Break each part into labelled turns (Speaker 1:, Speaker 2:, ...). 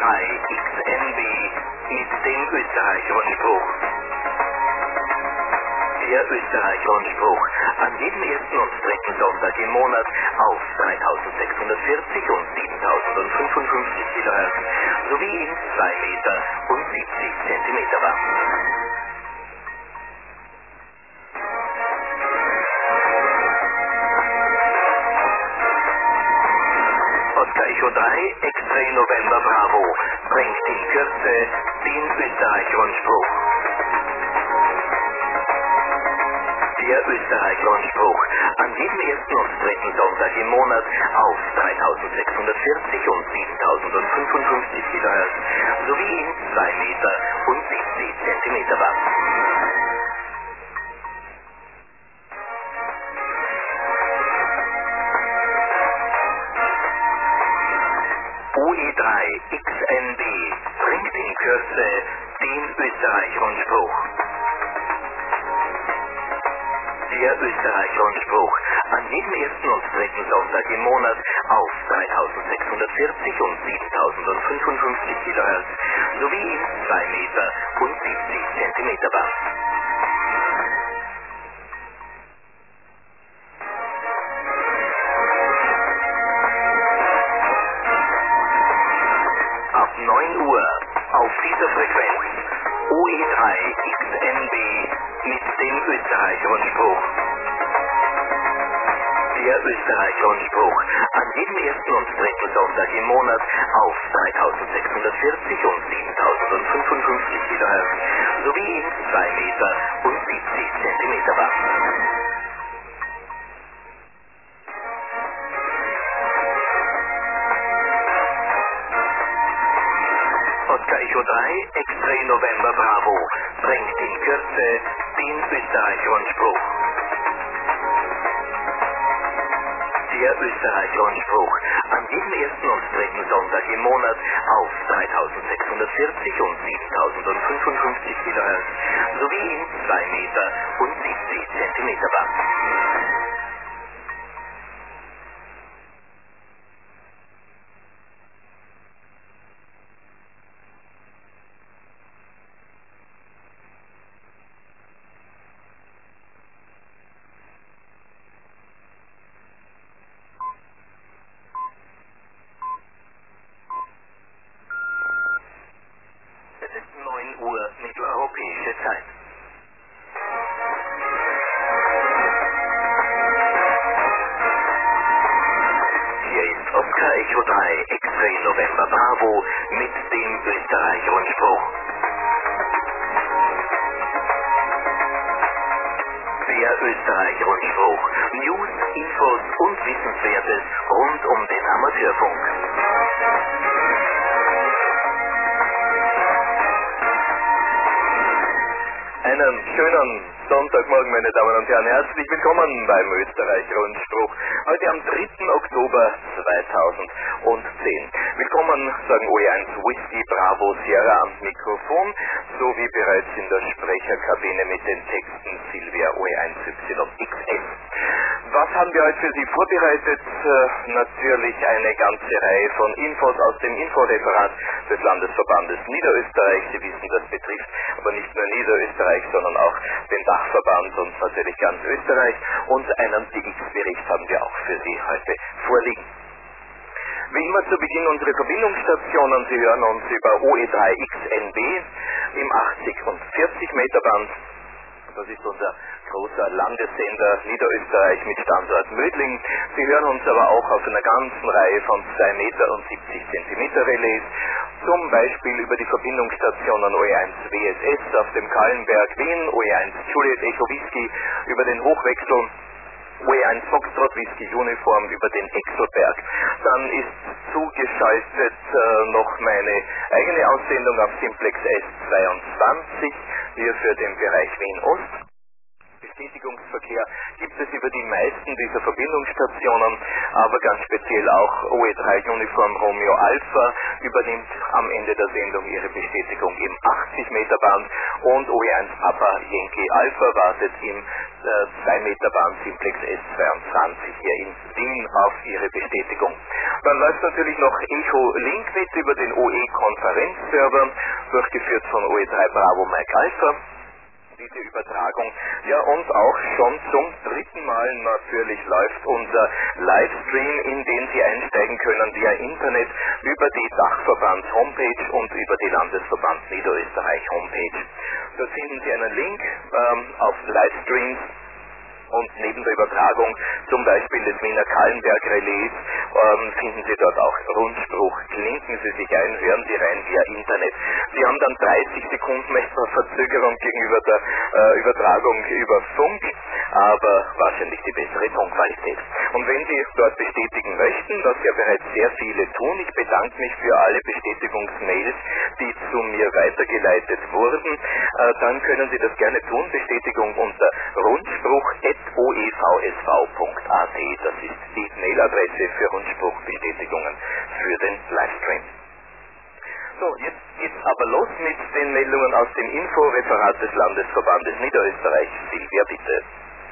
Speaker 1: UE3XNB mit dem Österreich-Rundspruch. Der Österreich-Rundspruch an jedem ersten und dritten Sonntag im Monat auf 3640 und 7055 kHz sowie in 2 Meter und 70 Zentimeter Band. Oscar Echo 3, X-Ray November Bravo bringt in Kürze den Österreich-Rundspruch. Der Österreich-Rundspruch an jedem ersten und dritten Sonntag im Monat auf 3640 und 7055 kHz sowie in 2 Meter und 70 Zentimeter Band. UE3 XNB bringt in Kürze den Österreich-Rundspruch. Der Österreich-Rundspruch an jedem ersten und dritten Sonntag im Monat auf 3640 und 7055 kHz sowie in 2 Meter und 70 Zentimeter Band. Ab 9 Uhr auf dieser Frequenz UE3 XNB mit dem Österreich-Rundspruch. Der Österreich-Rundspruch an jedem ersten und dritten Sonntag im Monat auf 3640 und 7055 kHz sowie in 2 Meter und 70 Zentimeter Band. Oscar Echo 3, X-Ray November Bravo bringt in Kürze den Österreich-Rundspruch. Der Österreich-Rundspruch an jedem ersten und dritten Sonntag im Monat auf 3640 und 7055 kHz sowie in 2 Meter und 70 Zentimeter Band. Es ist 9 Uhr mitteleuropäische Zeit. Hier ist Oscar Echo 3 X-Ray November Bravo mit dem Österreich-Rundspruch. Der Österreich-Rundspruch. News, Infos und Wissenswertes rund um den Amateurfunk. Einen schönen Sonntagmorgen, meine Damen und Herren. Herzlich willkommen beim Österreich-Rundspruch. Heute am 3. Oktober 2010. Willkommen, sagen OE1 Whisky Bravo Sierra am Mikrofon, sowie bereits in der Sprecherkabine mit den Texten Silvia OE1YXS. Was haben wir heute für Sie vorbereitet? Natürlich eine ganze Reihe von Infos aus dem Inforeferat des Landesverbandes Niederösterreich. Sie wissen, das betrifft aber nicht nur Niederösterreich, sondern auch den Dachverband und natürlich ganz Österreich. Und einen DX-Bericht haben wir auch für Sie heute vorliegen. Wie immer zu Beginn unsere Verbindungsstationen. Sie hören uns über OE3XNB im 80 und 40 Meter Band. Das ist unser großer Landessender Niederösterreich mit Standort Mödling. Sie hören uns aber auch auf einer ganzen Reihe von 2 Meter und 70 Zentimeter Relais, zum Beispiel über die Verbindungsstationen OE1 WSS auf dem Kahlenberg Wien, OE1 Juliet Echo Whisky über den Hochwechsel, OE1 Foxtrot Whisky Uniform über den Exelberg. Dann ist zugeschaltet noch meine eigene Aussendung auf Simplex S22, hier für den Bereich Wien-Ost. Bestätigungsverkehr gibt es über die meisten dieser Verbindungsstationen, aber ganz speziell auch OE3 Uniform Romeo Alpha übernimmt am Ende der Sendung ihre Bestätigung im 80 Meter Band und OE1 Papa Yankee Alpha wartet im 2 Meter Band Simplex S22 hier in Wien auf ihre Bestätigung. Dann läuft natürlich noch Echo Link mit über den OE-Konferenzserver, durchgeführt von OE3 Bravo Mike Alpha. Diese Übertragung. Ja, und auch schon zum dritten Mal natürlich läuft unser Livestream, in den Sie einsteigen können via Internet über die Dachverband-Homepage und über die Landesverband Niederösterreich-Homepage. Dort finden Sie einen Link auf Livestreams. Und neben der Übertragung zum Beispiel des Wiener Kahlenberg-Relais finden Sie dort auch Rundspruch. Klinken Sie sich ein, hören Sie rein via Internet. Sie haben dann 30 Sekunden etwa Verzögerung gegenüber der Übertragung über Funk, aber wahrscheinlich die bessere Tonqualität. Und wenn Sie dort bestätigen möchten, was ja bereits sehr viele tun, ich bedanke mich für alle Bestätigungsmails, die zu mir weitergeleitet wurden, dann können Sie das gerne tun. Bestätigung unter rundspruch@oevsv.at. Das ist die Mailadresse für Rundspruchbestätigungen für den Livestream. So, jetzt geht's aber los mit den Meldungen aus dem Inforeferat des Landesverbandes Niederösterreich. Silvia, bitte.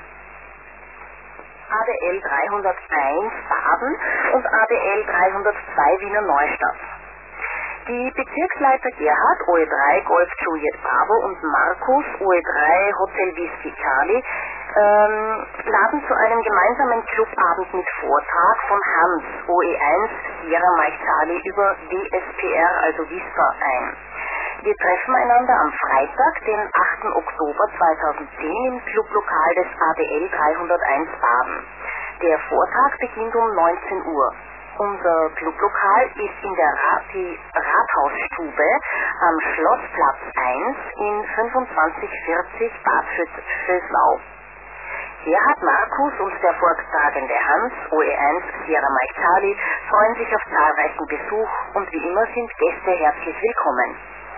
Speaker 2: ADL 301 Baden und ADL 302 Wiener Neustadt. Die Bezirksleiter Gerhard, OE3 Golf Juliet Bravo und Markus, OE3 Hotel Whisky Charlie, laden zu einem gemeinsamen Clubabend mit Vortrag von Hans, OE1 Sierra Mike Charlie über WSPR, also WISPA, ein. Wir treffen einander am Freitag, den 8. Oktober 2010 im Clublokal des ADL 301 Baden. Der Vortrag beginnt um 19 Uhr. Unser Clublokal ist in der Rathausstube am Schlossplatz 1 in 2540 Bad Vöslau. Gerhard, Markus und der vortragende Hans, OE1 Sierra Mike Charlie, freuen sich auf zahlreichen Besuch und wie immer sind Gäste herzlich willkommen.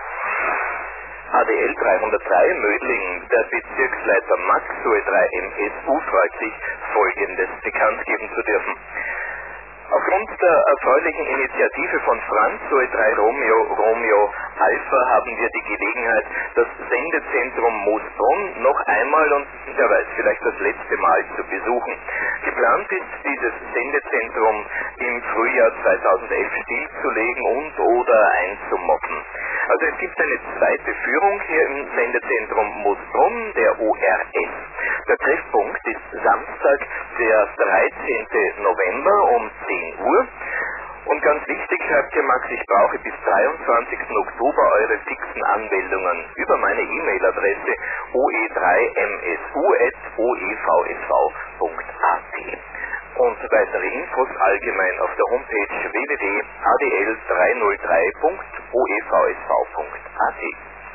Speaker 1: ADL 303 Mödling, der Bezirksleiter Max OE3 MSU freut sich, Folgendes bekannt geben zu dürfen. Aufgrund der erfreulichen Initiative von Franz OE3 Romeo Alpha haben wir die Gelegenheit, das Sendezentrum Moosbrunn noch einmal und wer weiß, vielleicht das letzte Mal zu besuchen. Geplant ist, dieses Sendezentrum im Frühjahr 2011 stillzulegen und oder einzumoppen. Also es gibt eine zweite Führung hier im Sendezentrum Moosbrunn, der ORS. Der Treffpunkt ist Samstag, der 13. November um 10 Uhr. Und ganz wichtig, schreibt hier Max, ich brauche bis 23. Oktober eure fixen Anmeldungen über meine E-Mail-Adresse oe3msu@oevsv.at. Und weitere Infos allgemein auf der Homepage www.adl303.oevsv.at.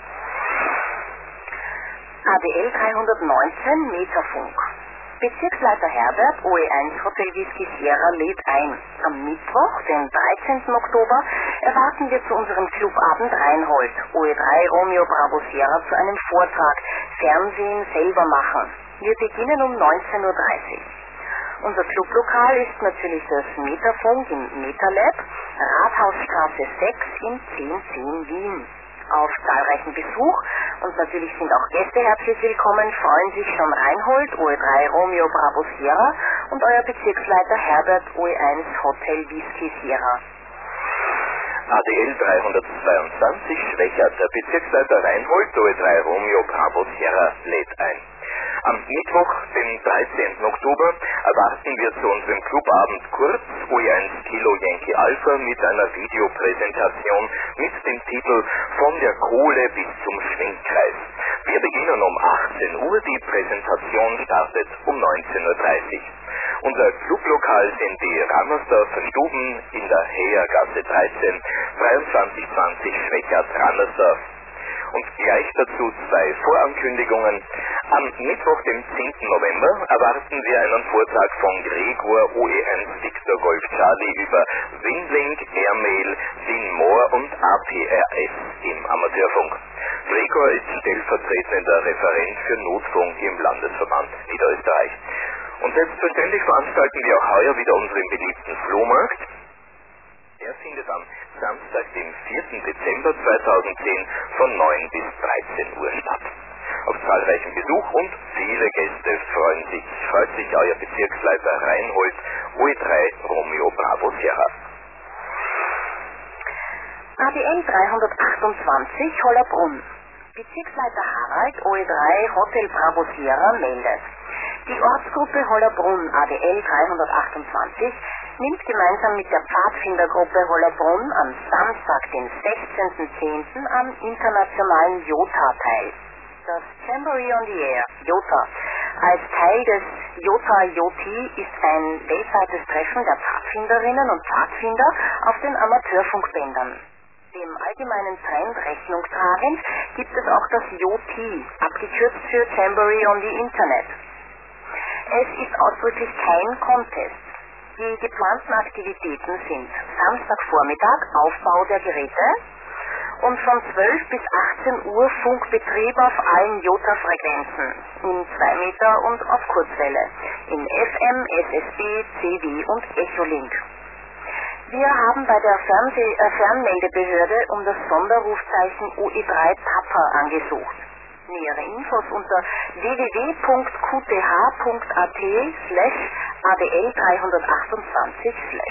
Speaker 2: ADL 319 Metafunk. Bezirksleiter Herbert, OE1 Hotel Whisky Sierra lädt ein. Am Mittwoch, den 13. Oktober, erwarten wir zu unserem Clubabend Reinhold, OE3 Romeo Bravo Sierra, zu einem Vortrag Fernsehen selber machen. Wir beginnen um 19.30 Uhr. Unser Clublokal ist natürlich das Metafunk im Metalab, Rathausstraße 6 in 1010 Wien. Auf zahlreichen Besuch und natürlich sind auch Gäste herzlich willkommen, freuen sich schon Reinhold, OE3 Romeo Bravo Sierra und euer Bezirksleiter Herbert, OE1 Hotel Whisky Sierra.
Speaker 1: ADL 322 Schwächert, der Bezirksleiter Reinhold, OE3 Romeo Bravo Sierra lädt ein. Am Mittwoch, den 13. Oktober, erwarten wir zu unserem Clubabend kurz OE1 Kilo Yankee Alpha mit einer Videopräsentation mit dem Titel Von der Kohle bis zum Schwingkreis. Wir beginnen um 18 Uhr, die Präsentation startet um 19.30 Uhr. Unser Clublokal sind die Rannersdorfer Stuben in der Heergasse 13, 2320 Schwächert Rannersdorf. Und gleich dazu zwei Vorankündigungen. Am Mittwoch, dem 10. November, erwarten wir einen Vortrag von Gregor OE1 Victor Golf Charlie über Winlink, Airmail, Winmore und APRS im Amateurfunk. Gregor ist stellvertretender Referent für Notfunk im Landesverband Niederösterreich. Und selbstverständlich veranstalten wir auch heuer wieder unseren beliebten Flohmarkt. Er findet am Samstag, dem 4. Dezember 2010 von 9 bis 13 Uhr statt. Auf zahlreichen Besuch und viele Gäste freut sich euer Bezirksleiter Reinhold, OE3 Romeo Bravo Sierra.
Speaker 2: ADL 328 Hollerbrunn. Bezirksleiter Harald, OE3 Hotel Bravo Sierra meldet. Die Ortsgruppe Hollerbrunn ADL 328 nimmt gemeinsam mit der Pfadfindergruppe Hollerbrunn am Samstag, den 16.10. am internationalen JOTA teil. Das Jamboree on the Air, JOTA, als Teil des JOTA-JOTI ist ein weltweites Treffen der Pfadfinderinnen und Pfadfinder auf den Amateurfunkbändern. Dem allgemeinen Trend Rechnung tragend gibt es auch das JOTI, abgekürzt für Jamboree on the Internet. Es ist ausdrücklich kein Contest. Die geplanten Aktivitäten sind Samstagvormittag Aufbau der Geräte und von 12 bis 18 Uhr Funkbetrieb auf allen JOTA-Frequenzen in 2 Meter und auf Kurzwelle, in FM, SSB, CW und Echolink. Wir haben bei der Fernmeldebehörde um das Sonderrufzeichen OE3 Tapper angesucht. Nähere Infos unter www.qth.at/adl328/.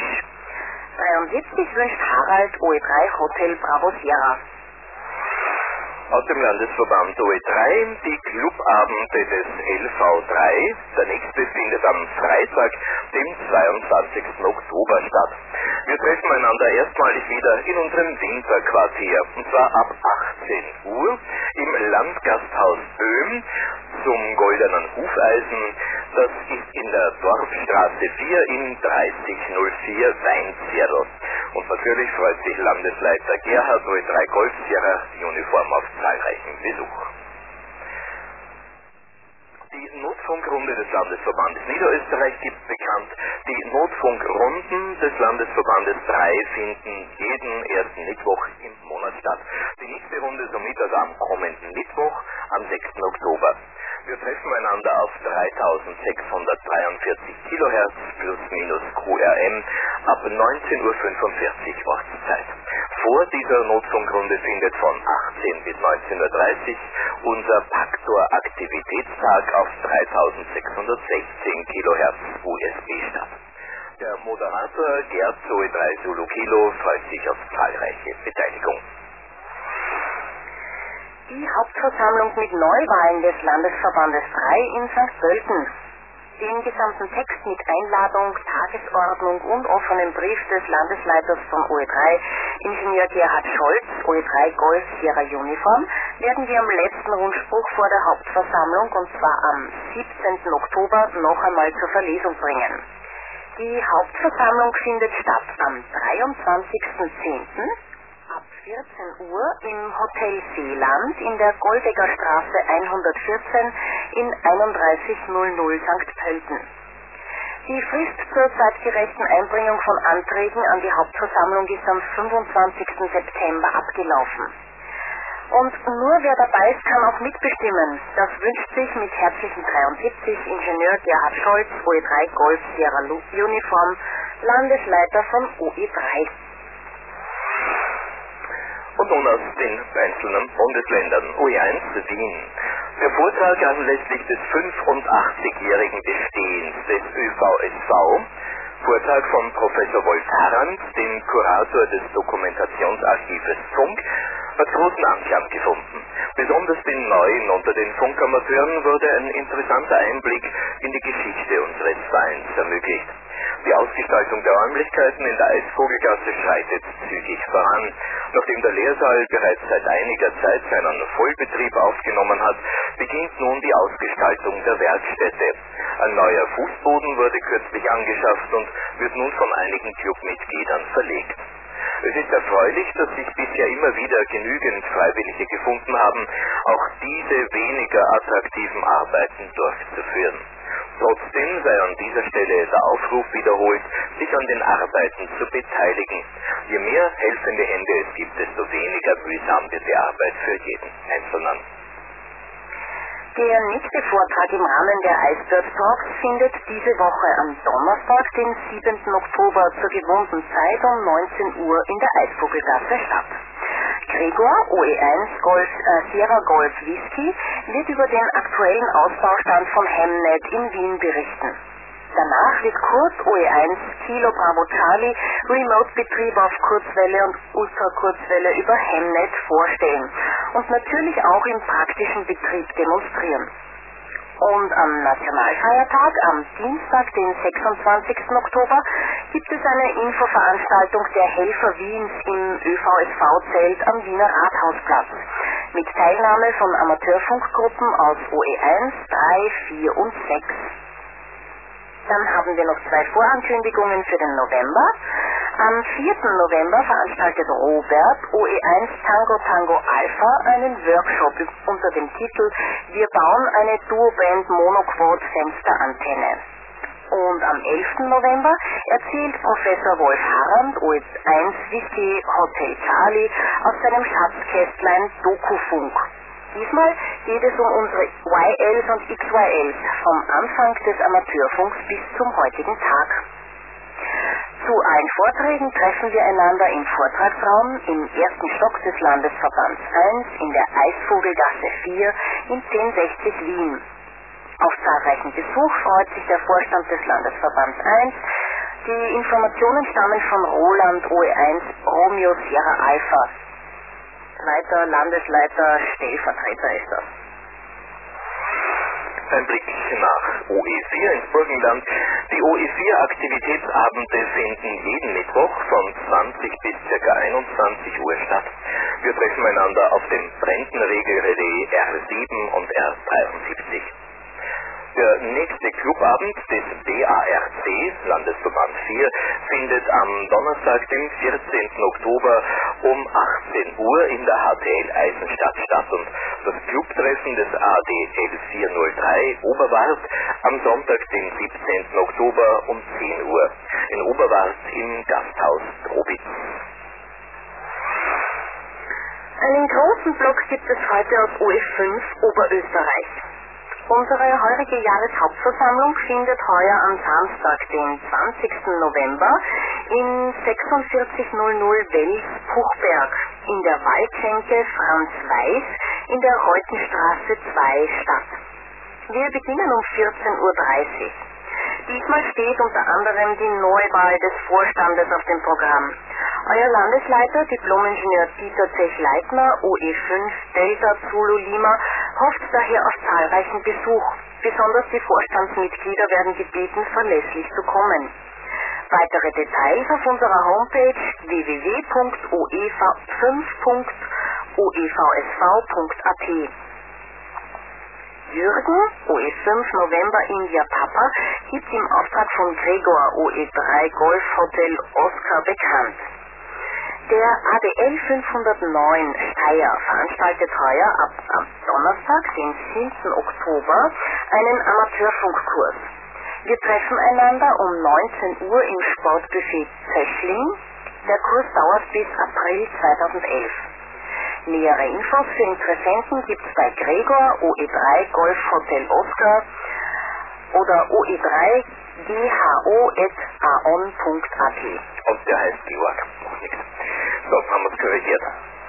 Speaker 2: 73 wünscht Harald, OE3 Hotel Bravo Sierra.
Speaker 1: Aus dem Landesverband OE3 die Clubabende des LV3. Der nächste findet am Freitag, dem 22. Oktober statt. Wir treffen einander erstmalig wieder in unserem Winterquartier, und zwar ab 18 Uhr im Landgasthaus Böhm zum Goldenen Hufeisen. Das ist in der Dorfstraße 4 in 3004 Weinzierl. Und natürlich freut sich Landesleiter Gerhard OE3 Golf Sierra die Uniform auf zahlreichen Besuch. Die Notfunkrunde des Landesverbandes Niederösterreich gibt bekannt. Die Notfunkrunden des Landesverbandes 3 finden jeden ersten Mittwoch im Monat statt. Die nächste Runde somit also am kommenden Mittwoch, am 6. Oktober. Wir treffen einander auf 3643 kHz plus minus QRM ab 19.45 Uhr Ortszeit. Vor dieser Notfunkrunde findet von 18 bis 19.30 Uhr unser Paktor-Aktivitätstag auf 3616 kHz USB statt. Der Moderator Gerd OE3 Zulu Kilo freut sich auf zahlreiche Beteiligung.
Speaker 2: Die Hauptversammlung mit Neuwahlen des Landesverbandes 3 in St. Pölten. Den gesamten Text mit Einladung, Tagesordnung und offenem Brief des Landesleiters von OE3, Ingenieur Gerhard Scholz, OE3 Golf Sierra Uniform, werden wir am letzten Rundspruch vor der Hauptversammlung, und zwar am 17. Oktober, noch einmal zur Verlesung bringen. Die Hauptversammlung findet statt am 23.10. ab 14 Uhr im Hotel Seeland in der Goldegger Straße 114 in 3100 St. Pölten. Die Frist zur zeitgerechten Einbringung von Anträgen an die Hauptversammlung ist am 25. September abgelaufen. Und nur wer dabei ist, kann auch mitbestimmen. Das wünscht sich mit herzlichen 73 Ingenieur Gerhard Scholz, OE3 Golf Sierra Uniform, Landesleiter von OE3.
Speaker 1: Und nun aus den einzelnen Bundesländern. OE1 Wien. Der Vortrag anlässlich des 85-jährigen Bestehens des ÖVSV, Vortrag von Professor Wolf Harrand, dem Kurator des Dokumentationsarchives Funk, hat großen Anklang gefunden. Besonders den Neuen unter den Funkamateuren wurde ein interessanter Einblick in die Geschichte unseres Vereins ermöglicht. Die Ausgestaltung der Räumlichkeiten in der Eisvogelgasse schreitet zügig voran. Nachdem der Lehrsaal bereits seit einiger Zeit seinen Vollbetrieb aufgenommen hat, beginnt nun die Ausgestaltung der Werkstätte. Ein neuer Fußboden wurde kürzlich angeschafft und wird nun von einigen Clubmitgliedern verlegt. Es ist erfreulich, dass sich bisher immer wieder genügend Freiwillige gefunden haben, auch diese weniger attraktiven Arbeiten durchzuführen. Trotzdem sei an dieser Stelle der Aufruf wiederholt, sich an den Arbeiten zu beteiligen. Je mehr helfende Hände es gibt, desto weniger mühsam wird die Arbeit für jeden Einzelnen.
Speaker 2: Der nächste Vortrag im Rahmen der Eisbird Talks findet diese Woche am Donnerstag, den 7. Oktober zur gewohnten Zeit um 19 Uhr in der Eisvogelgasse statt. Gregor, OE1 Golf, Sierra Golf Whisky, wird über den aktuellen Ausbaustand von Hemnet in Wien berichten. Danach wird Kurt OE1 Kilo Bravo Charlie Remote-Betrieb auf Kurzwelle und Ultrakurzwelle über Hemnet vorstellen und natürlich auch im praktischen Betrieb demonstrieren. Und am Nationalfeiertag, am Dienstag, den 26. Oktober, gibt es eine Infoveranstaltung der Helfer Wiens im ÖVSV-Zelt am Wiener Rathausplatz mit Teilnahme von Amateurfunkgruppen aus OE1, 3, 4 und 6. Dann haben wir noch 2 Vorankündigungen für den November. Am 4. November veranstaltet Robert, OE1 Tango Tango Alpha, einen Workshop unter dem Titel Wir bauen eine Duoband Monoquad Fensterantenne. Und am 11. November erzählt Professor Wolf Harand, OE1 Whisky Hotel Charlie, aus seinem Schatzkästlein Dokufunk. Diesmal geht es um unsere YLs und XYLs vom Anfang des Amateurfunks bis zum heutigen Tag. Zu allen Vorträgen treffen wir einander im Vortragsraum im 1. Stock des Landesverbands 1 in der Eisvogelgasse 4 in 1060 Wien. Auf zahlreichen Besuch freut sich der Vorstand des Landesverbands 1. Die Informationen stammen von Roland OE1 Romeo Sierra Alpha. Leiter, Landesleiter, Stellvertreter ist das.
Speaker 1: Ein Blick nach OE4 ins Burgenland. Die OE4-Aktivitätsabende finden jeden Mittwoch von 20 bis ca. 21 Uhr statt. Wir treffen einander auf dem Rentenregelrelais R7 und R73. Der nächste Clubabend des BARC, Landesverband 4, findet am Donnerstag, dem 14. Oktober um 18 Uhr in der HTL Eisenstadt statt und das Clubtreffen des ADL 403 Oberwart am Sonntag, den 17. Oktober um 10 Uhr in Oberwart im Gasthaus Drobitz.
Speaker 2: Einen großen Block gibt es heute aus OE5 Oberösterreich. Unsere heurige Jahreshauptversammlung findet heuer am Samstag, den 20. November in 4600 Wels Puchberg in der Waldschenke Franz Weiß in der Reutenstraße 2 statt. Wir beginnen um 14:30 Uhr. Diesmal steht unter anderem die Neuwahl des Vorstandes auf dem Programm. Euer Landesleiter, Diplomingenieur Dieter Zech-Leitner, OE5 Delta Zulu Lima, hofft daher auf zahlreichen Besuch. Besonders die Vorstandsmitglieder werden gebeten, verlässlich zu kommen. Weitere Details auf unserer Homepage www.oev5.oevsv.at. Jürgen, OE5 November India Papa, gibt im Auftrag von Gregor, OE3 Golf Hotel Oscar bekannt. Der ADL 509 Steyr veranstaltet heuer am Donnerstag, den 7. Oktober, einen Amateurfunkkurs. Wir treffen einander um 19 Uhr im Sportbuffet Zöchling. Der Kurs dauert bis April 2011. Nähere Infos für Interessenten gibt es bei Gregor, OE3 Golf Hotel Oscar oder oe3gho@aon.at.
Speaker 1: Und der heißt Georg, noch nichts. So, haben wir es korrigiert.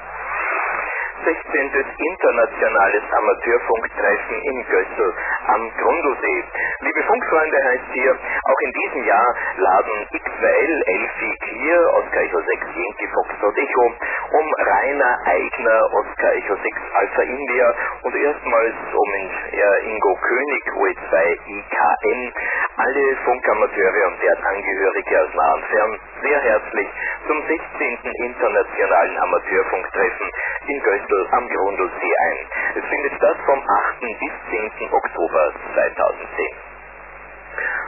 Speaker 1: 16. Internationales Amateurfunktreffen in Gössel am Grundlsee. Liebe Funkfreunde, heißt hier, auch in diesem Jahr laden XWL, Elfi, Clear, Oscar Echo 6, Yankee Foxtrot Echo, um Rainer Eigner, Oscar Echo 6, Alpha India und erstmals um Ingo König, OE2, IKN, alle Funkamateure und deren Angehörige aus nah und fern sehr herzlich zum 16. Internationalen Amateurfunktreffen in Gössel am Grundlsee ein. Es findet statt vom 8. bis 10. Oktober 2010.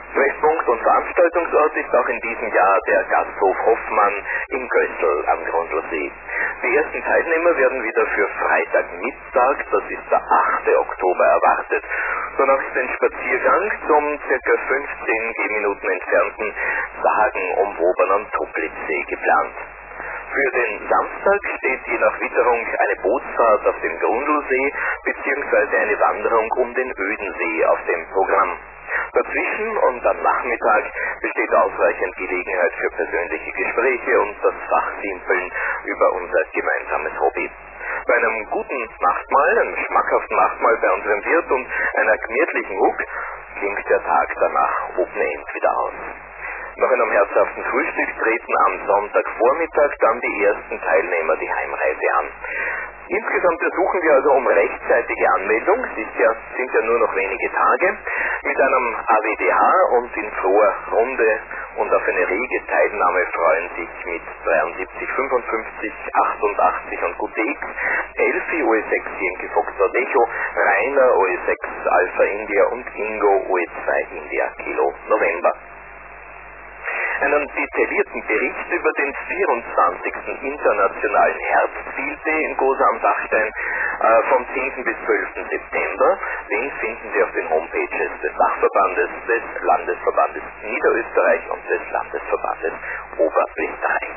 Speaker 1: Treffpunkt und Veranstaltungsort ist auch in diesem Jahr der Gasthof Hoffmann in Gößl am Grundlsee. Die ersten Teilnehmer werden wieder für Freitagmittag, das ist der 8. Oktober, erwartet. Danach ist ein Spaziergang zum ca. 15 Gehminuten entfernten sagenumwobenen am Toplitzsee geplant. Für den Samstag steht je nach Witterung eine Bootsfahrt auf dem Grundlsee bzw. eine Wanderung um den Ödensee auf dem Programm. Dazwischen und am Nachmittag besteht ausreichend Gelegenheit für persönliche Gespräche und das Fachsimpeln über unser gemeinsames Hobby. Bei einem guten Nachtmahl, einem schmackhaften Nachtmahl bei unserem Wirt und einer gemütlichen Ruck klingt der Tag danach Open End wieder aus. Nach einem herzhaften Frühstück treten am Sonntagvormittag dann die ersten Teilnehmer die Heimreise an. Insgesamt ersuchen wir also um rechtzeitige Anmeldung, sind ja nur noch wenige Tage, mit einem AWDH und in froher Runde und auf eine rege Teilnahme freuen sich mit 73, 55, 88 und Gute X, Elfi OE6 Yankee Foxtrot Echo, Rainer OE6 Alpha India und Ingo OE2 India Kilo November. Einen detaillierten Bericht über den 24. Internationalen Herbstfield Day in Gosa am Dachstein vom 10. bis 12. September, den finden Sie auf den Homepages des Dachverbandes, des Landesverbandes Niederösterreich und des Landesverbandes Oberösterreich.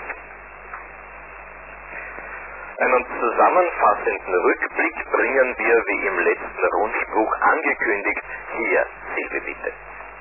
Speaker 1: Einen zusammenfassenden Rückblick bringen wir, wie im letzten Rundspruch angekündigt, hier, Silke bitte.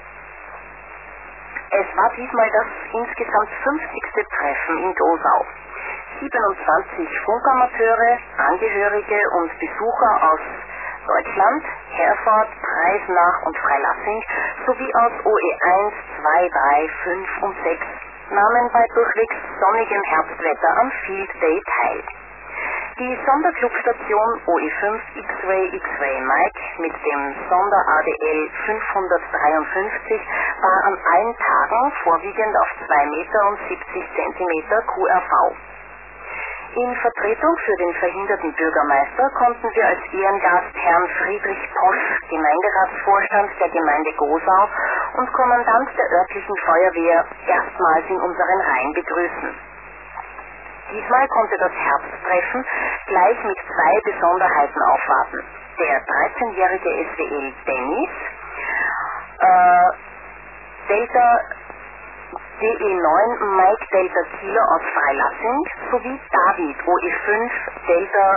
Speaker 2: Es war diesmal das insgesamt 50. Treffen in Dosau. 27 Funkamateure, Angehörige und Besucher aus Deutschland, Herford, Breisnach und Freilassing sowie aus OE1, 2, 3, 5 und 6 nahmen bei durchwegs sonnigem Herbstwetter am Field Day teil. Die Sonderclubstation OE5 X-Ray Mike mit dem Sonder-ADL 553 war an allen Tagen vorwiegend auf 2 Meter und 70 Zentimeter QRV. In Vertretung für den verhinderten Bürgermeister konnten wir als Ehrengast Herrn Friedrich Posch, Gemeinderatsvorstand der Gemeinde Gosau und Kommandant der örtlichen Feuerwehr, erstmals in unseren Reihen begrüßen. Diesmal konnte das Herbsttreffen gleich mit 2 Besonderheiten aufwarten. Der 13-jährige SWL Dennis, Delta DE9 Mike Delta Kilo aus Freilassing sowie David OE5 Delta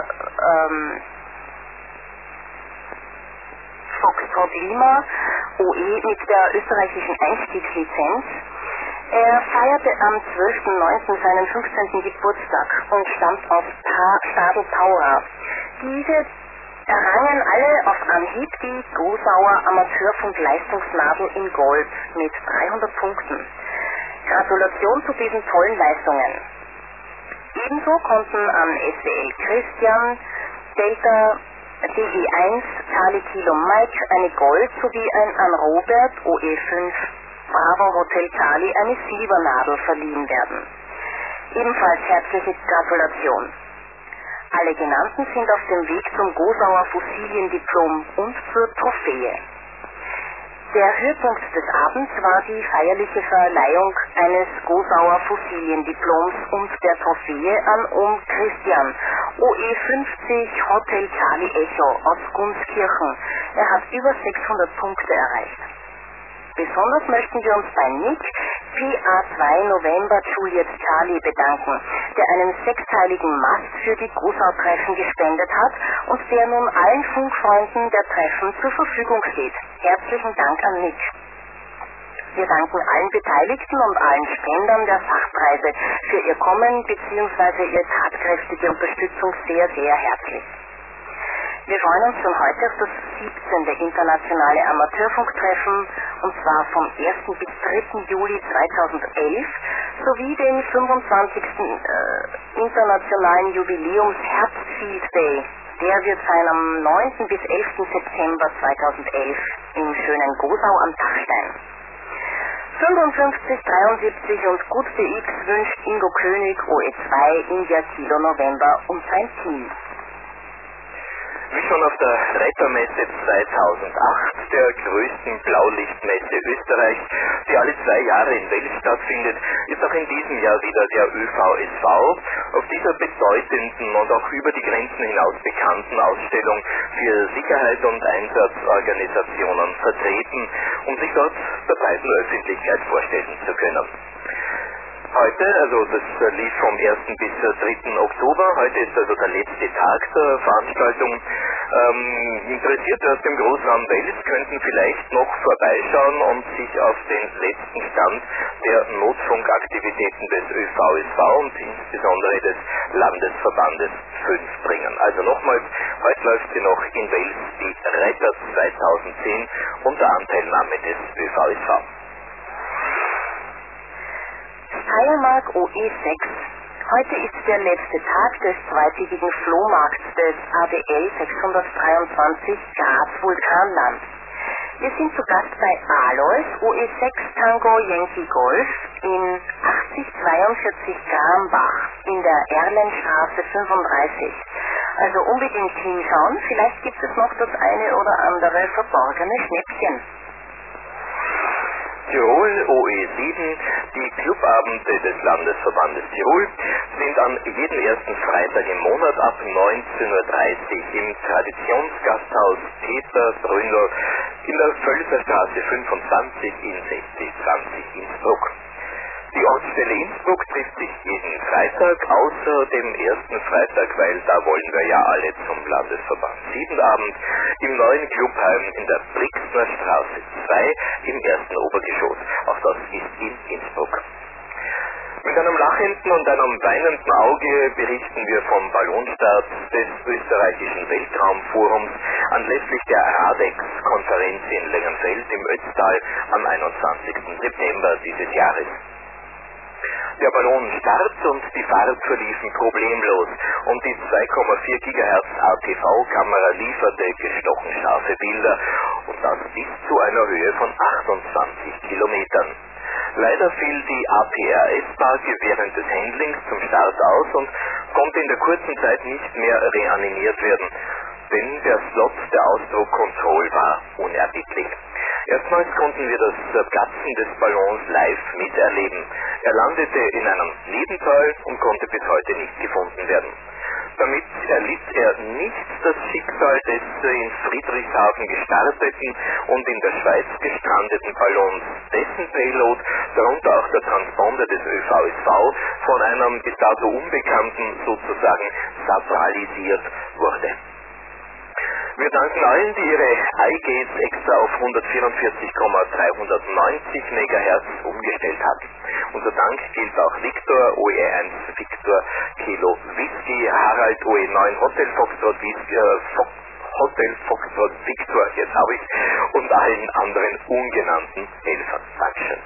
Speaker 2: Foxtrot Lima OE mit der österreichischen Einstiegslizenz. Er feierte am 12.09. seinen 15. Geburtstag und stammt aus Stadl-Taura. Diese errangen alle auf Anhieb die Gosauer Amateurfunk-Leistungsnadel in Gold mit 300 Punkten. Gratulation zu diesen tollen Leistungen. Ebenso konnten an SWL Christian, Delta DE1 Charlie Kilo Mike eine Gold sowie an Robert OE5 Bravo Hotel Charlie eine Silbernadel verliehen werden. Ebenfalls herzliche Gratulation. Alle Genannten sind auf dem Weg zum Gosauer Fossiliendiplom und zur Trophäe. Der Höhepunkt des Abends war die feierliche Verleihung eines Gosauer Fossiliendiploms und der Trophäe an Ohm Christian, OE50 Hotel Charlie Echo aus Gunskirchen. Er hat über 600 Punkte erreicht. Besonders möchten wir uns bei Nick PA2 November Juliet Charlie bedanken, der einen 6-teiligen Mast für die Gosau-Treffen gespendet hat und der nun allen Funkfreunden der Treffen zur Verfügung steht. Herzlichen Dank an Nick. Wir danken allen Beteiligten und allen Spendern der Fachpreise für ihr Kommen bzw. ihre tatkräftige Unterstützung sehr, sehr herzlich. Wir freuen uns schon heute auf das 17. internationale Amateurfunktreffen, und zwar vom 1. bis 3. Juli 2011, sowie den 25. internationalen Jubiläums-Herbstfield Day. Der wird sein am 9. bis 11. September 2011 im schönen Gosau am Dachstein. 55, 73 und Gut DX wünscht Ingo König, OE2, India Kilo November und sein Team.
Speaker 1: Wie schon auf der Rettermesse 2008, der größten Blaulichtmesse Österreichs, die alle 2 Jahre in Wels stattfindet, ist auch in diesem Jahr wieder der ÖVSV auf dieser bedeutenden und auch über die Grenzen hinaus bekannten Ausstellung für Sicherheit und Einsatzorganisationen vertreten, um sich dort der breiten Öffentlichkeit vorstellen zu können. Heute, also das lief vom 1. bis 3. Oktober, heute ist also der letzte Tag der Veranstaltung. Interessierte aus dem Großraum Wels könnten vielleicht noch vorbeischauen und sich auf den letzten Stand der Notfunkaktivitäten des ÖVSV und insbesondere des Landesverbandes 5 bringen. Also nochmals, heute läuft sie noch in Wels die Retter 2010 unter Anteilnahme des ÖVSV.
Speaker 2: Steiermark OE6. Heute ist der letzte Tag des zweitägigen Flohmarkts des ADL 623 Graz Vulkanland. Wir sind zu Gast bei Alois OE6 Tango Yankee Golf in 8042 Grambach in der Erlenstraße 35. Also unbedingt hinschauen, vielleicht gibt es noch das eine oder andere verborgene Schnäppchen.
Speaker 1: Tirol OE7, die Clubabende des Landesverbandes Tirol, sind an jedem ersten Freitag im Monat ab 19:30 Uhr im Traditionsgasthaus Peter Brünnel in der Völserstraße 25 in 6020 Innsbruck. Die Ortsstelle Innsbruck trifft sich jeden Freitag, außer dem ersten Freitag, weil da wollen wir ja alle zum Landesverband 7 Abend im neuen Clubheim in der Brixner Straße 2 im ersten Obergeschoss. Auch das ist in Innsbruck. Mit einem lachenden und einem weinenden Auge berichten wir vom Ballonstart des österreichischen Weltraumforums anlässlich der RADEX-Konferenz in Lengenfeld im Ötztal am 21. September dieses Jahres. Der Ballonstart und die Fahrt verliefen problemlos und die 2,4 GHz ATV-Kamera lieferte gestochen scharfe Bilder und das bis zu einer Höhe von 28 Kilometern. Leider fiel die APRS-Barke während des Handlings zum Start aus und konnte in der kurzen Zeit nicht mehr reanimiert werden, denn der Slot der Ausdruck Control war unerbittlich. Erstmals konnten wir das Platzen des Ballons live miterleben. Er landete in einem Nebental und konnte bis heute nicht gefunden werden. Damit erlitt er nicht das Schicksal des in Friedrichshafen gestarteten und in der Schweiz gestrandeten Ballons, dessen Payload, darunter auch der Transponder des ÖVSV, von einem bis dato Unbekannten sozusagen sabralisiert wurde. Wir danken allen, die ihre iGates extra auf 144,390 MHz umgestellt hatten. Unser Dank gilt auch Victor, OE1 Victor Kilo Whisky, Harald OE9 Hotel Foxtrot Victor, jetzt habe ich, und allen anderen ungenannten Helfern. Dankeschön.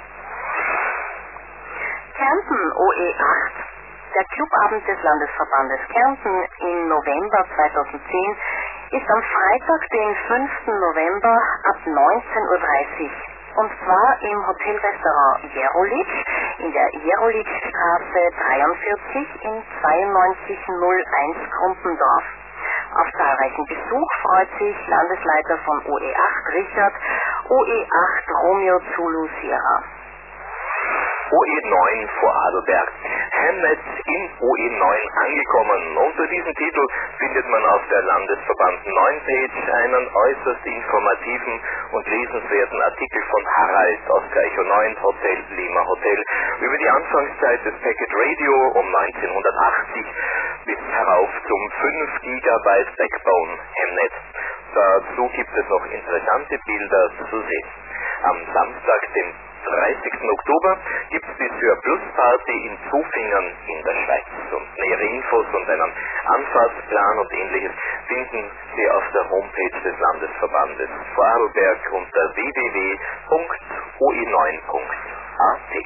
Speaker 2: Kärnten OE8. Der Clubabend des Landesverbandes Kärnten im November 2010 ist am Freitag, den 5. November ab 19:30 Uhr. Und zwar im Hotelrestaurant Jerolitsch in der Jerolitzstraße 43 in 9201 Krumpendorf. Auf zahlreichen Besuch freut sich Landesleiter von OE8 Richard, OE8 Romeo Zulu Sierra.
Speaker 1: OE9 vor Adelberg. Hamnet in OE9 angekommen. Unter diesem Titel findet man auf der Landesverband 9 Page einen äußerst informativen und lesenswerten Artikel von Harald aus der Echo 9 Hotel Lima Hotel über die Anfangszeit des Packet Radio um 1980 bis herauf zum 5 GB Backbone Hamnet. Dazu gibt es noch interessante Bilder zu sehen. Am Samstag, den 30. Oktober gibt es die Surplus-Party in Zofingen in der Schweiz. Und nähere Infos und einen Anfahrtsplan und ähnliches finden Sie auf der Homepage des Landesverbandes Vorarlberg unter www.oe9.at.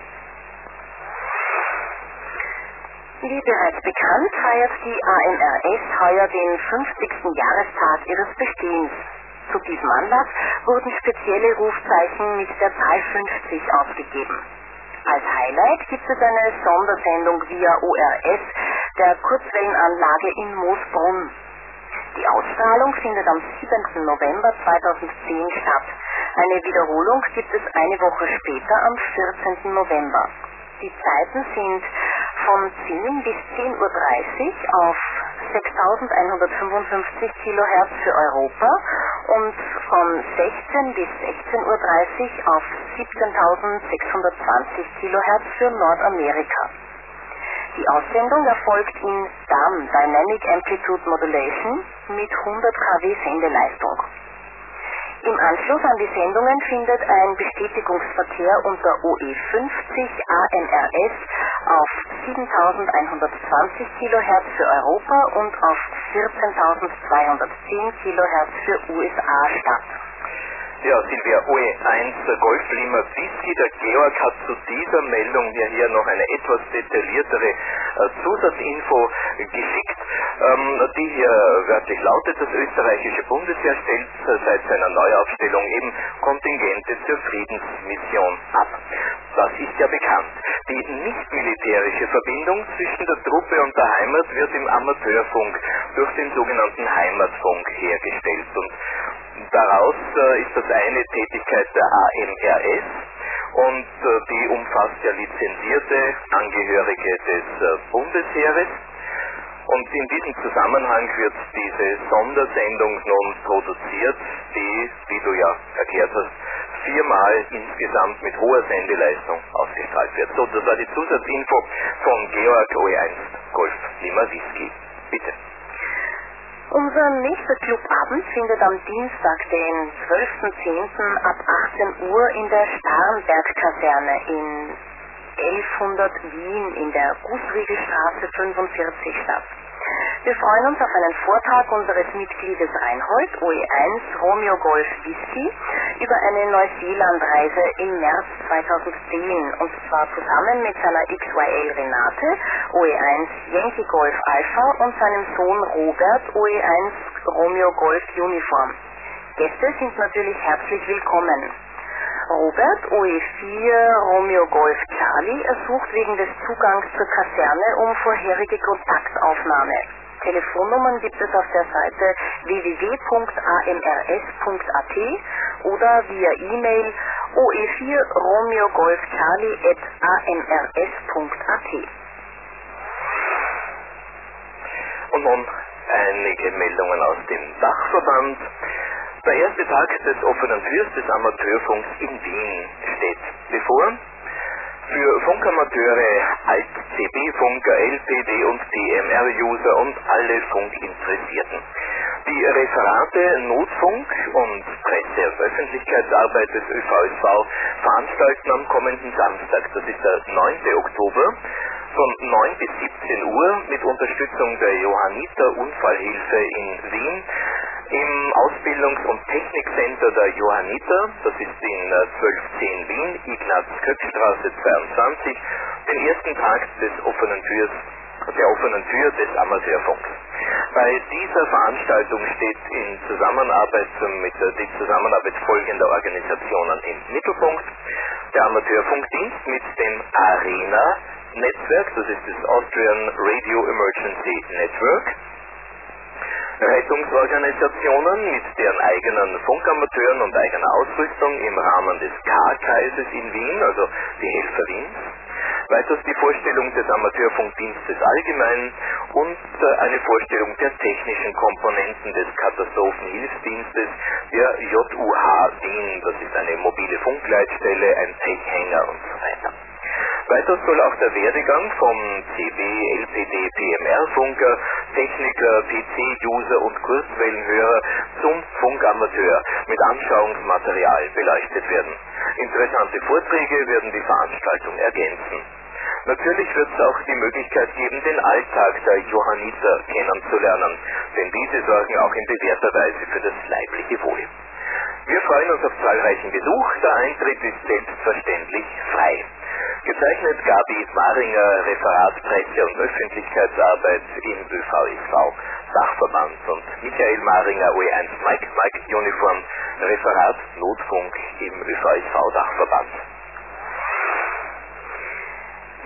Speaker 2: Wie bereits bekannt, feiert die AMRS heuer den 50. Jahrestag ihres Bestehens. Zu diesem Anlass wurden spezielle Rufzeichen mit der Zahl 50 ausgegeben. Als Highlight gibt es eine Sondersendung via ORS der Kurzwellenanlage in Moosbrunn. Die Ausstrahlung findet am 7. November 2010 statt. Eine Wiederholung gibt es eine Woche später am 14. November. Die Zeiten sind von 10 bis 10.30 Uhr auf 6155 kHz für Europa und von 16 bis 16.30 Uhr auf 17.620 kHz für Nordamerika. Die Aussendung erfolgt in DAM, Dynamic Amplitude Modulation, mit 100 kW Sendeleistung. Im Anschluss an die Sendungen findet ein Bestätigungsverkehr unter OE50 AMRS auf 7120 kHz für Europa und auf 14.210 kHz für USA statt.
Speaker 1: Ja, Silvia, OE1 Golf Lima Whisky. Der Georg hat zu dieser Meldung mir hier noch eine etwas detailliertere Zusatzinfo geschickt, die hier wörtlich lautet: Das österreichische Bundesheer stellt seit seiner Neuaufstellung eben Kontingente zur Friedensmission ab. Das ist ja bekannt. Die nicht-militärische Verbindung zwischen der Truppe und der Heimat wird im Amateurfunk durch den sogenannten Heimatfunk hergestellt. Und daraus ist das eine Tätigkeit der AMRS und die umfasst ja lizenzierte Angehörige des Bundesheeres. Und in diesem Zusammenhang wird diese Sondersendung nun produziert, die, wie du ja erklärt hast, 4-mal insgesamt mit hoher Sendeleistung ausgestrahlt wird. So, das war die Zusatzinfo von Georg OE1 Golf Lima Whisky. Bitte.
Speaker 2: Unser nächster Clubabend findet am Dienstag, den 12.10. ab 18 Uhr in der Starnberg-Kaserne in 1100 Wien in der Gußriegelstraße 45 statt. Wir freuen uns auf einen Vortrag unseres Mitgliedes Reinhold, OE1 Romeo Golf Whisky, über eine Neuseeland-Reise im März 2010, und zwar zusammen mit seiner XYL Renate, OE1 Yankee Golf Alpha, und seinem Sohn Robert, OE1 Romeo Golf Uniform. Gäste sind natürlich herzlich willkommen. Robert, OE4 Romeo Golf Charlie, ersucht wegen des Zugangs zur Kaserne um vorherige Kontaktaufnahme. Telefonnummern gibt es auf der Seite www.amrs.at oder via E-Mail oe4 Romeo Golf Charlie @amrs.at.
Speaker 1: Und nun einige Meldungen aus dem Dachverband. Der erste Tag des offenen Türs des Amateurfunks in Wien steht bevor. Für Funkamateure, Alt-CB-Funker, LPD- und DMR-User und alle Funkinteressierten. Die Referate Notfunk und Presse- und Öffentlichkeitsarbeit des ÖVSV veranstalten am kommenden Samstag, das ist der 9. Oktober, von 9 bis 17 Uhr mit Unterstützung der Johanniter Unfallhilfe in Wien im Ausbildungs- und Technikcenter der Johanniter, das ist in 1210 Wien, Ignaz-Köck-Straße 22, den ersten Tag der offenen Tür des Amateurfunks. Bei dieser Veranstaltung steht die Zusammenarbeit folgender Organisationen im Mittelpunkt: der Amateurfunkdienst mit dem ARENA-Netzwerk, das ist das Austrian Radio Emergency Network, Rettungsorganisationen mit deren eigenen Funkamateuren und eigener Ausrüstung im Rahmen des K-Kreises in Wien, also die Helfer Wiens. Weiters die Vorstellung des Amateurfunkdienstes allgemein und eine Vorstellung der technischen Komponenten des Katastrophenhilfsdienstes der JUH Wien. Das ist eine mobile Funkleitstelle, ein Techhänger und so weiter. Weiters soll auch der Werdegang vom CB, LPD, PMR-Funker, Techniker, PC-User und Kurzwellenhörer zum Funkamateur mit Anschauungsmaterial beleuchtet werden. Interessante Vorträge werden die Veranstaltung ergänzen. Natürlich wird es auch die Möglichkeit geben, den Alltag der Johanniter kennenzulernen, denn diese sorgen auch in bewährter Weise für das leibliche Wohl. Wir freuen uns auf zahlreichen Besuch, der Eintritt ist selbstverständlich frei. Gezeichnet Gabi Maringer, Referat Presse- und Öffentlichkeitsarbeit im ÖVSV Dachverband, und Michael Maringer, OE1 Mike Uniform, Referat Notfunk im ÖVSV Dachverband.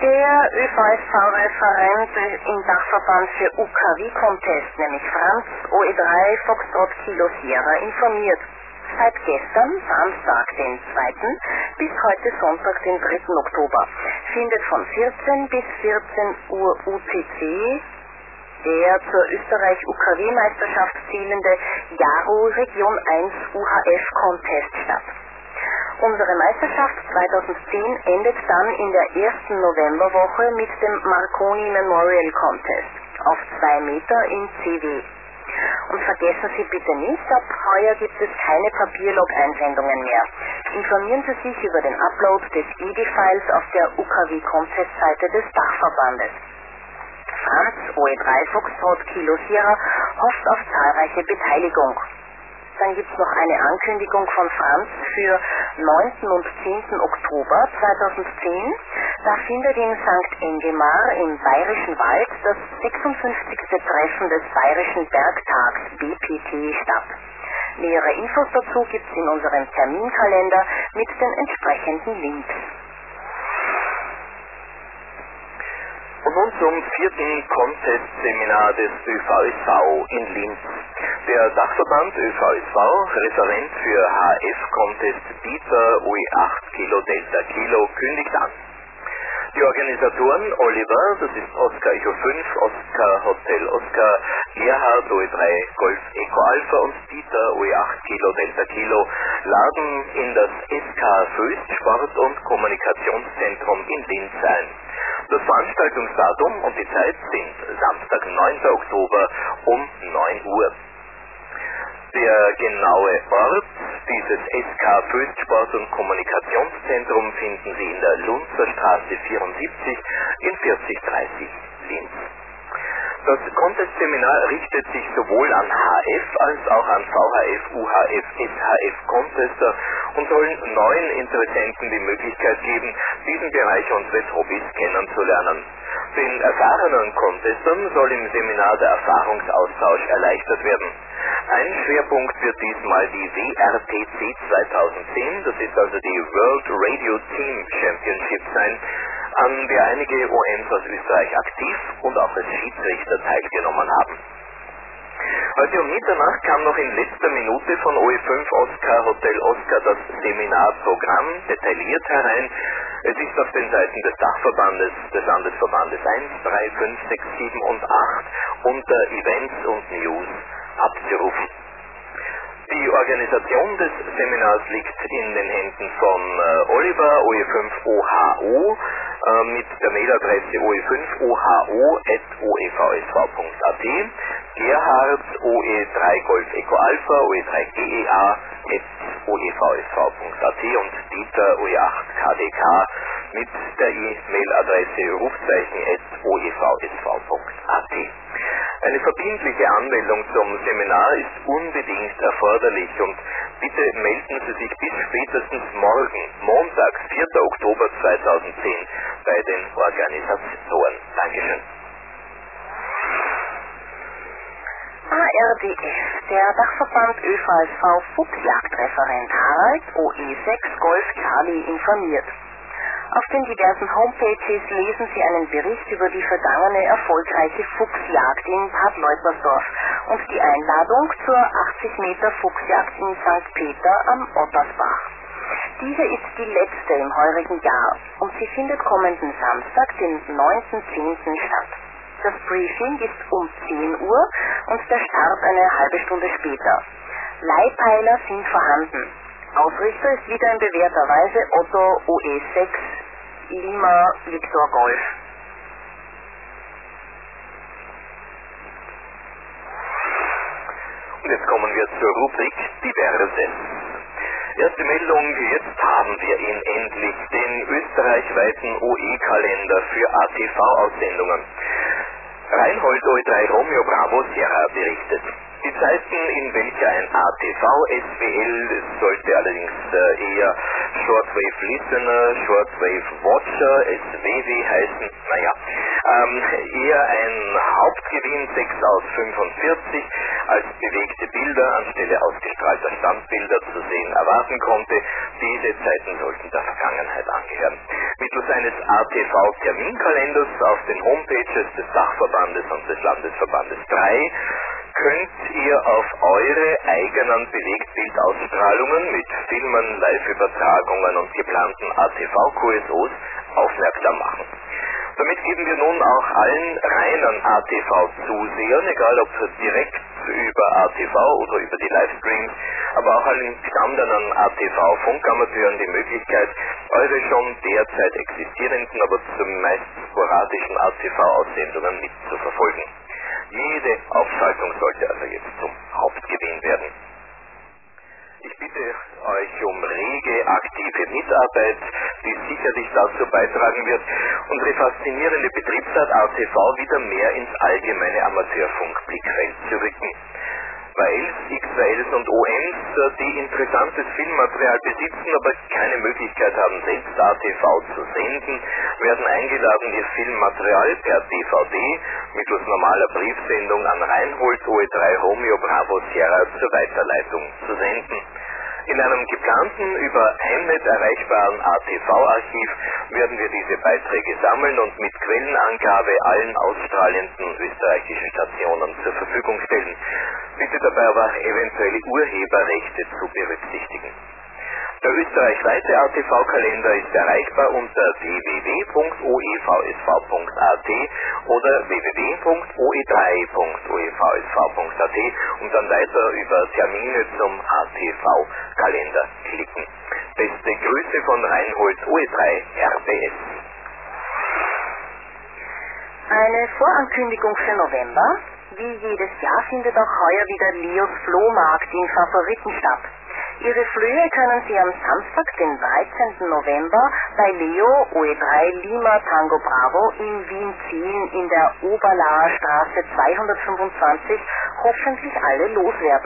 Speaker 2: Der ÖVSV-Referent im Dachverband für UKW-Contest, nämlich Franz OE3 Foxtrot Kilo Sierra, informiert. Seit gestern, Samstag, den 2. bis heute Sonntag, den 3. Oktober, findet von 14 bis 14 Uhr UTC der zur Österreich-UKW-Meisterschaft zählende Jaro Region 1 UHF-Contest statt. Unsere Meisterschaft 2010 endet dann in der ersten Novemberwoche mit dem Marconi Memorial Contest auf 2 Meter in CW. Und vergessen Sie bitte nicht, ab heuer gibt es keine Papierlog-Einsendungen mehr. Informieren Sie sich über den Upload des ED-Files auf der UKW-Contest-Seite des Dachverbandes. Franz OE3 Foxtrot Kilo Sierra hofft auf zahlreiche Beteiligung. Dann gibt es noch eine Ankündigung von Franz für 9. und 10. Oktober 2010. Da findet in St. Engemar im Bayerischen Wald das 56. Treffen des Bayerischen Bergtags BPT statt. Nähere Infos dazu gibt es in unserem Terminkalender mit den entsprechenden Links.
Speaker 1: Und nun zum 4. Contest-Seminar des ÖVSV in Linz. Der Dachverband ÖVSV, Referent für HF-Contest Dieter OE8 Kilo Delta Kilo, kündigt an. Die Organisatoren Oliver, das ist Oscar Echo 5, Oscar Hotel Oscar, Gerhard OE3 Golf Echo Alpha und Dieter OE8 Kilo Delta Kilo laden in das SK Föst Sport- und Kommunikationszentrum in Linz ein. Das Veranstaltungsdatum und die Zeit sind Samstag, 9. Oktober um 9 Uhr. Der genaue Ort dieses SK Föst Sport- und Kommunikationszentrum finden Sie in der Lunzer Straße 74 in 4030 Linz. Das Contest-Seminar richtet sich sowohl an HF als auch an VHF, UHF, SHF Contester und sollen neuen Interessenten die Möglichkeit geben, diesen Bereich unseres Hobbys kennenzulernen. Den erfahrenen Contestern soll im Seminar der Erfahrungsaustausch erleichtert werden. Ein Schwerpunkt wird diesmal die WRTC 2010, das ist also die World Radio Team Championship sein, an der einige OMs aus Österreich aktiv und auch als Schiedsrichter teilgenommen haben. Heute um Mitternacht kam noch in letzter Minute von OE5 Oscar Hotel Oscar das Seminarprogramm detailliert herein. Es ist auf den Seiten des Dachverbandes, des Landesverbandes 1, 3, 5, 6, 7 und 8 unter Events und News abzurufen. Die Organisation des Seminars liegt in den Händen von Oliver, OE5OHO, mit der Mailadresse oe5oho@oevsv.at, Gerhard, OE3 Golf Echo Alpha, OE3 GEA, oevsv.at und Dieter, OE8 KDK, mit der E-Mail-Adresse @oevsv.at. Eine verbindliche Anmeldung zum Seminar ist unbedingt erforderlich und bitte melden Sie sich bis spätestens morgen, Montag, 4. Oktober 2010, bei den Organisatoren. Dankeschön.
Speaker 2: ARDF, der Dachverband ÖVSV Fuchsjagdreferent Harald OE6 Golf Charlie informiert. Auf den diversen Homepages lesen Sie einen Bericht über die vergangene erfolgreiche Fuchsjagd in Bad Leutmersdorf und die Einladung zur 80 Meter Fuchsjagd in St. Peter am Ottersbach. Diese ist die letzte im heurigen Jahr und sie findet kommenden Samstag, den 9.10. statt. Das Briefing ist um 10 Uhr und der Start eine halbe Stunde später. Leihpeiler sind vorhanden. Ausrichter ist wieder in bewährter Weise Otto OE6 Lima Victor Golf.
Speaker 1: Und jetzt kommen wir zur Rubrik Diverse. Erste Meldung, jetzt haben wir ihn endlich, den österreichweiten OE-Kalender für ATV-Aussendungen. Reinhold OE3 Romeo Bravo Sierra berichtet. Die Zeiten, in welcher ein ATV SWL, sollte allerdings eher Shortwave Listener, Shortwave Watcher, SWW heißen, eher ein Hauptgewinn 6 aus 45, als bewegte Bilder anstelle ausgestrahlter Standbilder zu sehen erwarten konnte, diese Zeiten sollten der Vergangenheit angehören. Mittels eines ATV-Terminkalenders auf den Homepages des Dachverbandes und des Landesverbandes 3 könnt ihr auf eure eigenen Bewegtbildausstrahlungen mit Filmen, Live-Übertragungen und geplanten ATV-QSOs aufmerksam machen. Damit geben wir nun auch allen reinen ATV-Zusehern, egal ob direkt über ATV oder über die Livestreams, aber auch allen gestandenen ATV-Funkamateuren die Möglichkeit, eure schon derzeit existierenden, aber zumeist sporadischen ATV-Aussendungen mitzuverfolgen. Jede Aufschaltung sollte also jetzt zum Hauptgewinn werden. Ich bitte euch um rege, aktive Mitarbeit, die sicherlich dazu beitragen wird, unsere faszinierende Betriebsart ATV wieder mehr ins allgemeine Amateurfunkblickfeld zu rücken. Weil XYLs und OMs, die interessantes Filmmaterial besitzen, aber keine Möglichkeit haben, selbst ATV zu senden, werden eingeladen, ihr Filmmaterial per DVD mittels normaler Briefsendung an Reinhold OE3 Romeo Bravo Sierra zur Weiterleitung zu senden. In einem geplanten, über Hemnet erreichbaren ATV-Archiv werden wir diese Beiträge sammeln und mit Quellenangabe allen ausstrahlenden österreichischen Stationen zur Verfügung stellen. Bitte dabei aber eventuelle Urheberrechte zu berücksichtigen. Der österreichweite ATV-Kalender ist erreichbar unter www.oevsv.at oder www.oe3.oevsv.at und dann weiter über Termine zum ATV-Kalender klicken. Beste Grüße von Reinhold OE3 RBS.
Speaker 2: Eine Vorankündigung für November. Wie jedes Jahr findet auch heuer wieder Leos Flohmarkt in Favoriten statt. Ihre Flöhe können Sie am Samstag, den 13. November, bei Leo OE3 Lima Tango Bravo in Wien-Zielen in der Oberlaer Straße 225 hoffentlich alle loswerden.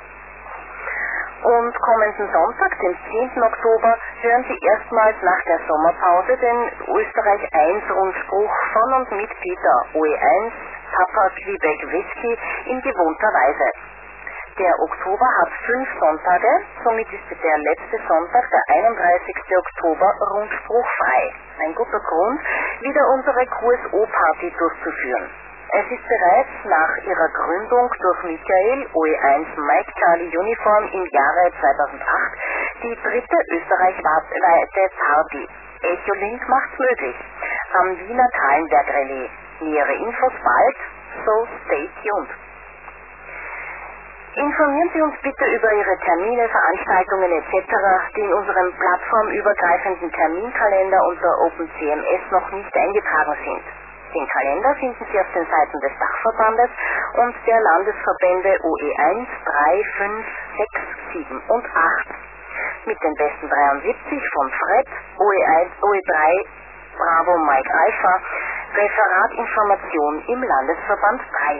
Speaker 2: Und kommenden Sonntag, den 10. Oktober, hören Sie erstmals nach der Sommerpause den Österreich 1 Rundspruch von und mit Peter OE1 Papa Quebec Whisky in gewohnter Weise. Der Oktober hat 5 Sonntage, somit ist der letzte Sonntag, der 31. Oktober, rundspruchfrei. Ein guter Grund, wieder unsere QSO-Party durchzuführen. Es ist bereits nach ihrer Gründung durch Michael OE1 Mike Charlie Uniform im Jahre 2008 die dritte österreichweite Party. Echolink macht's möglich. Am Wiener Kahlenberg Relais. Nähere Infos bald, so stay tuned. Informieren Sie uns bitte über Ihre Termine, Veranstaltungen etc., die in unserem plattformübergreifenden Terminkalender unter OpenCMS noch nicht eingetragen sind. Den Kalender finden Sie auf den Seiten des Dachverbandes und der Landesverbände OE1, 3, 5, 6, 7 und 8. Mit den besten 73 von Fred, OE1, OE3, Bravo Mike Alpha, Referat Information im Landesverband 3.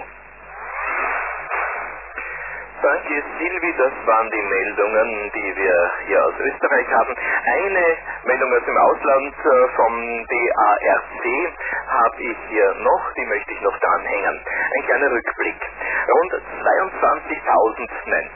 Speaker 1: Danke Silvi, das waren die Meldungen, die wir hier aus Österreich haben. Eine Meldung aus dem Ausland vom DARC habe ich hier noch, die möchte ich noch dranhängen. Ein kleiner Rückblick. Rund 22.200,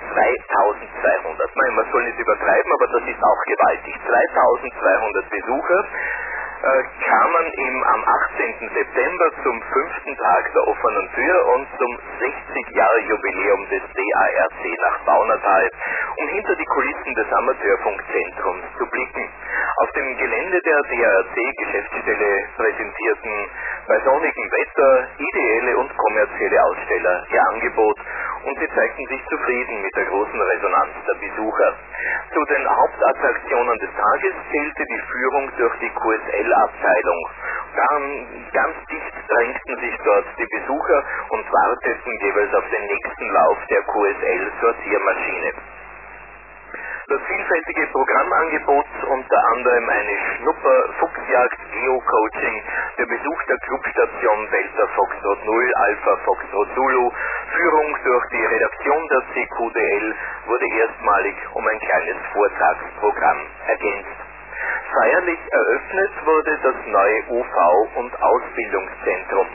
Speaker 1: man soll nicht übertreiben, aber das ist auch gewaltig. 2.200 Besucher kamen am 18. September zum 5. Tag der offenen Tür und zum 60-Jahr-Jubiläum des DARC nach Baunatal, um hinter die Kulissen des Amateurfunkzentrums zu blicken. Auf dem Gelände der DARC-Geschäftsstelle präsentierten bei sonnigem Wetter ideelle und kommerzielle Aussteller ihr Angebot und sie zeigten sich zufrieden mit der großen Resonanz der Besucher. Zu den Hauptattraktionen des Tages zählte die Führung durch die QSL-Abteilung. Ganz dicht drängten sich dort die Besucher und warteten jeweils auf den nächsten Lauf der QSL-Sortiermaschine. Das vielfältige Programmangebot, unter anderem eine Schnupper-Fuchsjagd-Geocoaching, der Besuch der Clubstation Delta Foxtrot 0, Alpha Foxtrot Zulu, Führung durch die Redaktion der CQDL wurde erstmalig um ein kleines Vortragsprogramm ergänzt. Feierlich eröffnet wurde das neue UV- und Ausbildungszentrum.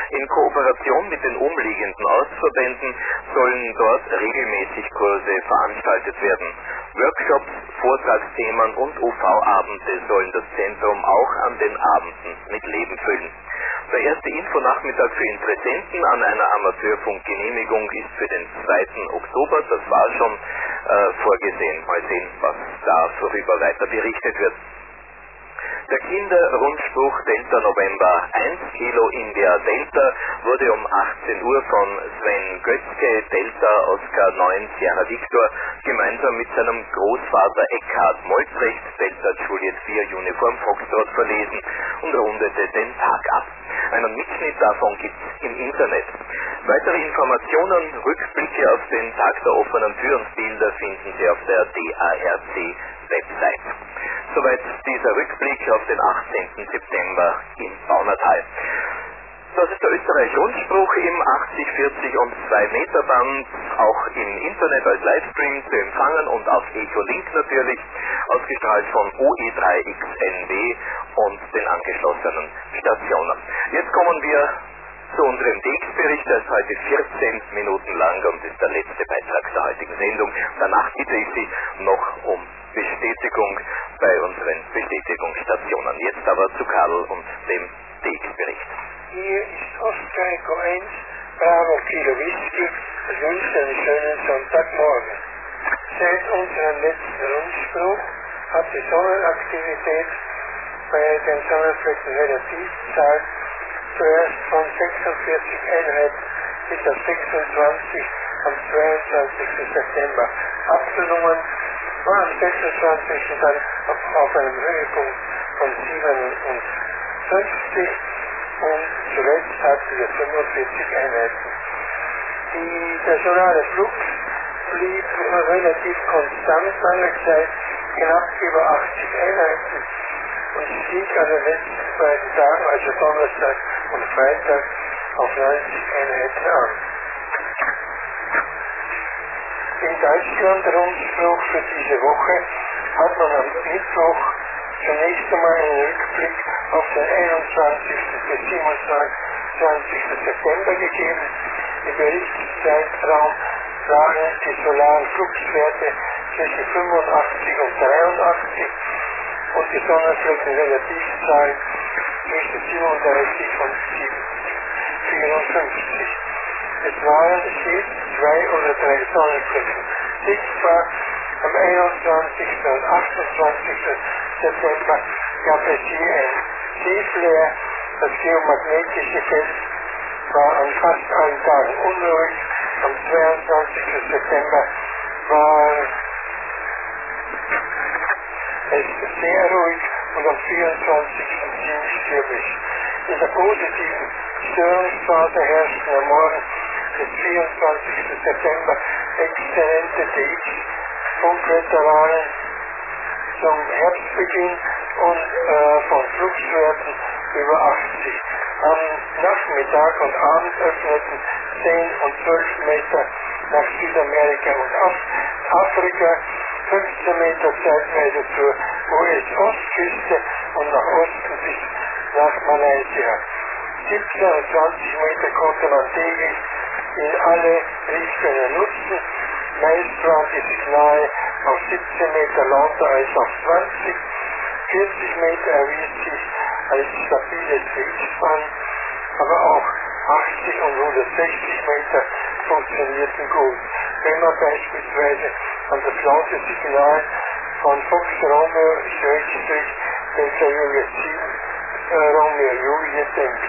Speaker 1: In Kooperation mit den umliegenden Ortsverbänden sollen dort regelmäßig Kurse veranstaltet werden. Workshops, Vortragsthemen und UV-Abende sollen das Zentrum auch an den Abenden mit Leben füllen. Der erste Infonachmittag für Interessenten an einer Amateurfunkgenehmigung ist für den 2. Oktober, das war schon vorgesehen. Mal sehen, was darüber weiter berichtet wird. Der Kinderrundspruch Delta November 1 Kilo India Delta wurde um 18 Uhr von Sven Götzke Delta Oscar 9 Sierra Victor gemeinsam mit seinem Großvater Eckhard Moltrecht Delta Juliet 4 Uniform Foxtrot verlesen und rundete den Tag ab. Einen Mitschnitt davon gibt's im Internet. Weitere Informationen, Rückblicke auf den Tag der offenen Tür und Bilder finden Sie auf der DARC-Website. Soweit dieser Rückblick auf den 18. September im Baunatal. Das ist der Österreich-Rundspruch im 80, 40 und 2 Meter Band, auch im Internet als Livestream zu empfangen und auf Echolink natürlich, ausgestrahlt von OE3XNB und den angeschlossenen Stationen. Jetzt kommen wir zu unserem DX-Bericht, der ist heute 14 Minuten lang und ist der letzte Beitrag der heutigen Sendung. Danach bitte ich Sie noch um Bestätigung bei unseren Bestätigungsstationen. Jetzt aber zu Karl und dem DX-Bericht.
Speaker 3: Hier ist Ostreiko 1, Bravo Kilo Whisky, ich wünsche einen schönen Sonntagmorgen. Seit unserem letzten Rundspruch hat die Sonnenaktivität bei den Sonnenflecken Relativzahl zuerst von 46 Einheiten bis auf 26 am 22. September abgenommen, war am 26. dann auf einem Höhepunkt von 57 und zuletzt hatten wir 45 Einheiten. Der solare Flux blieb relativ konstant lange Zeit, knapp über 80 Einheiten und stieg an den letzten beiden Tagen, also Donnerstag und Freitag, auf 90 Einheiten an. Im Deutschland-Rundspruch für diese Woche hat man am Mittwoch zunächst einmal einen Rückblick auf den 21. bis 27. September gegeben. Im Berichtszeitraum lagen die solaren Fluxwerte zwischen 85 und 83 und die Sonnenfleckenrelativzahl zwischen 37 und 54. Es waren stets 2 oder 3 Sonnenflecken sichtbar. Am 21. und 28. September gab es hier ein Tiefleer. Das geomagnetische Feld war an fast allen Tagen unruhig. Am 22. September war es sehr ruhig und am 24. ziemlich stürmisch. In der positiven Störungsphase herrschten am Morgen des 24. September exzellente DX-Funkwetterwarnungen zum Herbstbeginn und von Fluxwerten über 80. Am Nachmittag und Abend öffneten 10 und 12 Meter nach Südamerika und Afrika, 15 Meter zeitweise zur US-Ostküste und nach Osten bis nach Malaysia. 17 und 20 Meter konnte man täglich in alle Richtungen nutzen. Meist waren die Signale auf 17 Meter lauter als auf 20. 40 Meter erwies sich als stabiles DX-Spann, aber auch 80 und 160 Meter funktionierten gut. Wenn man beispielsweise an das laute Signal von Fox Romeo Delta Juliet 7 Romeo Juliet denkt.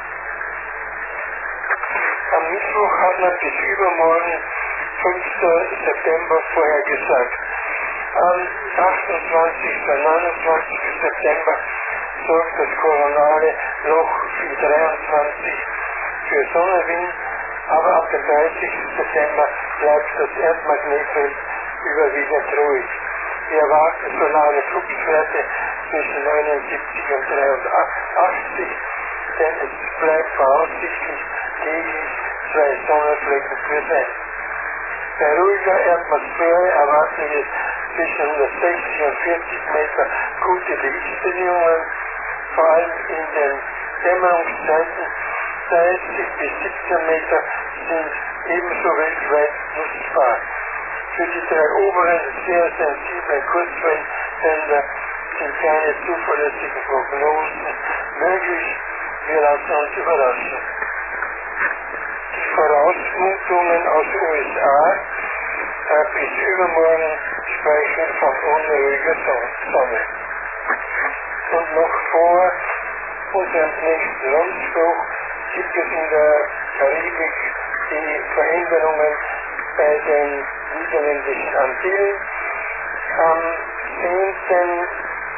Speaker 3: Am Mittwoch hat man bis übermorgen 5. September vorhergesagt. Am 28. und 29. September sorgt das koronale Loch für 23 für Sonnenwind, aber ab dem 30. September bleibt das Erdmagnetfeld überwiegend ruhig. Wir erwarten solare Fluxwerte zwischen 79 und 83, denn es bleibt voraussichtlich täglich 2 Sonnenflecken präsent. Bei ruhiger Atmosphäre erwarten wir zwischen 160 und 40 Meter gute Lichtbedingungen, vor allem in den Dämmerungszeiten 30 bis 17 Meter sind ebenso weltweit nutzbar. Für die 3 oberen sehr sensiblen Kurzwellensender sind keine zuverlässigen Prognosen möglich. Wir lassen uns überraschen. Die Vorausmutungen aus den USA bis übermorgen sprechen von unruhiger Sonne. Und noch vor unserem nächsten Rundspruch gibt es in der Karibik die Veränderungen bei den niederländischen Antillen. Am 10.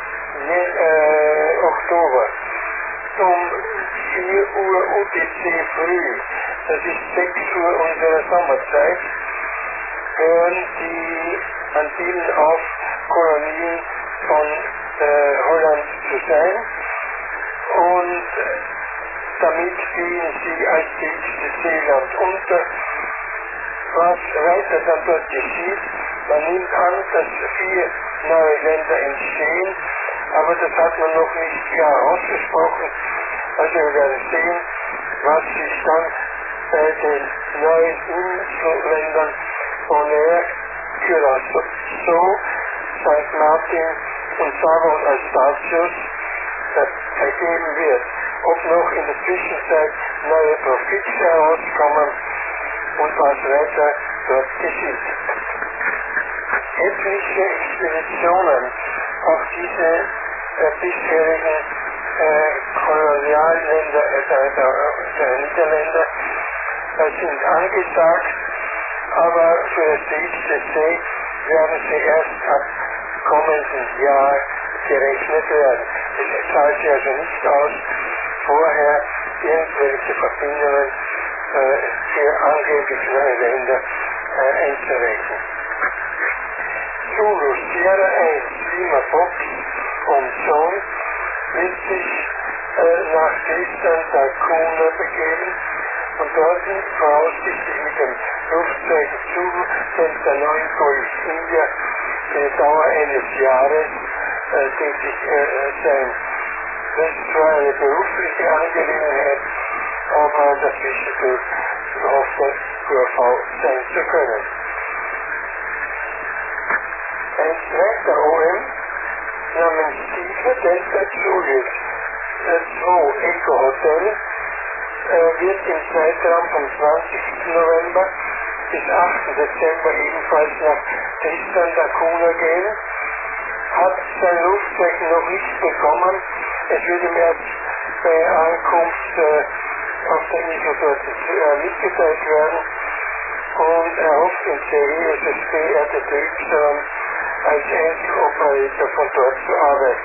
Speaker 3: Oktober um 4 Uhr UTC früh, das ist 6 Uhr unserer Sommerzeit, hören die Antillen auf, Kolonien von Holland zu sein, und damit gehen sie als tägliches Seeland unter. Was weiter dann dort geschieht, man nimmt an, dass 4 neue Länder entstehen, aber das hat man noch nicht klar ausgesprochen. Also wir werden sehen, was sich dann bei den neuen Inselländern Bonaire, Curaçao, St. Martin und Savo und Eustatius ergeben wird. Ob noch in der Zwischenzeit neue Profite herauskommen und was weiter dort geschieht. Etliche Expeditionen auf diese bisherigen Kolonialländer der Niederländer sind angesagt, aber für das DCC werden sie erst ab kommenden Jahr gerechnet werden. Es zahlt sich also nicht aus, vorher irgendwelche Verbindungen für angeblich neue Länder einzurechnen. Zulu Sierra 1 Lima Fox und Sohn wird sich nach Tristan da Cunha begeben und dort voraussichtlich mit dem Flugzeug Zulu Delta 9 Golf India für die Dauer eines Jahres tätig sein. Das ist zwar eine berufliche Angelegenheit, aber das Zwischendurch auf der QRV sein zu können. Ein zweiter OM namens Steve Delta Juliet 2 Eco Hotel wird im Zeitraum vom 20. November bis 8. Dezember ebenfalls nach Tristan da Cunha gehen, hat sein Flugzeug noch nicht bekommen. Es wird ihm erst bei Ankunft auf der Insel dort mitgeteilt werden, und er hofft im CESSP RTTY als Einzeloperator von dort zu arbeiten.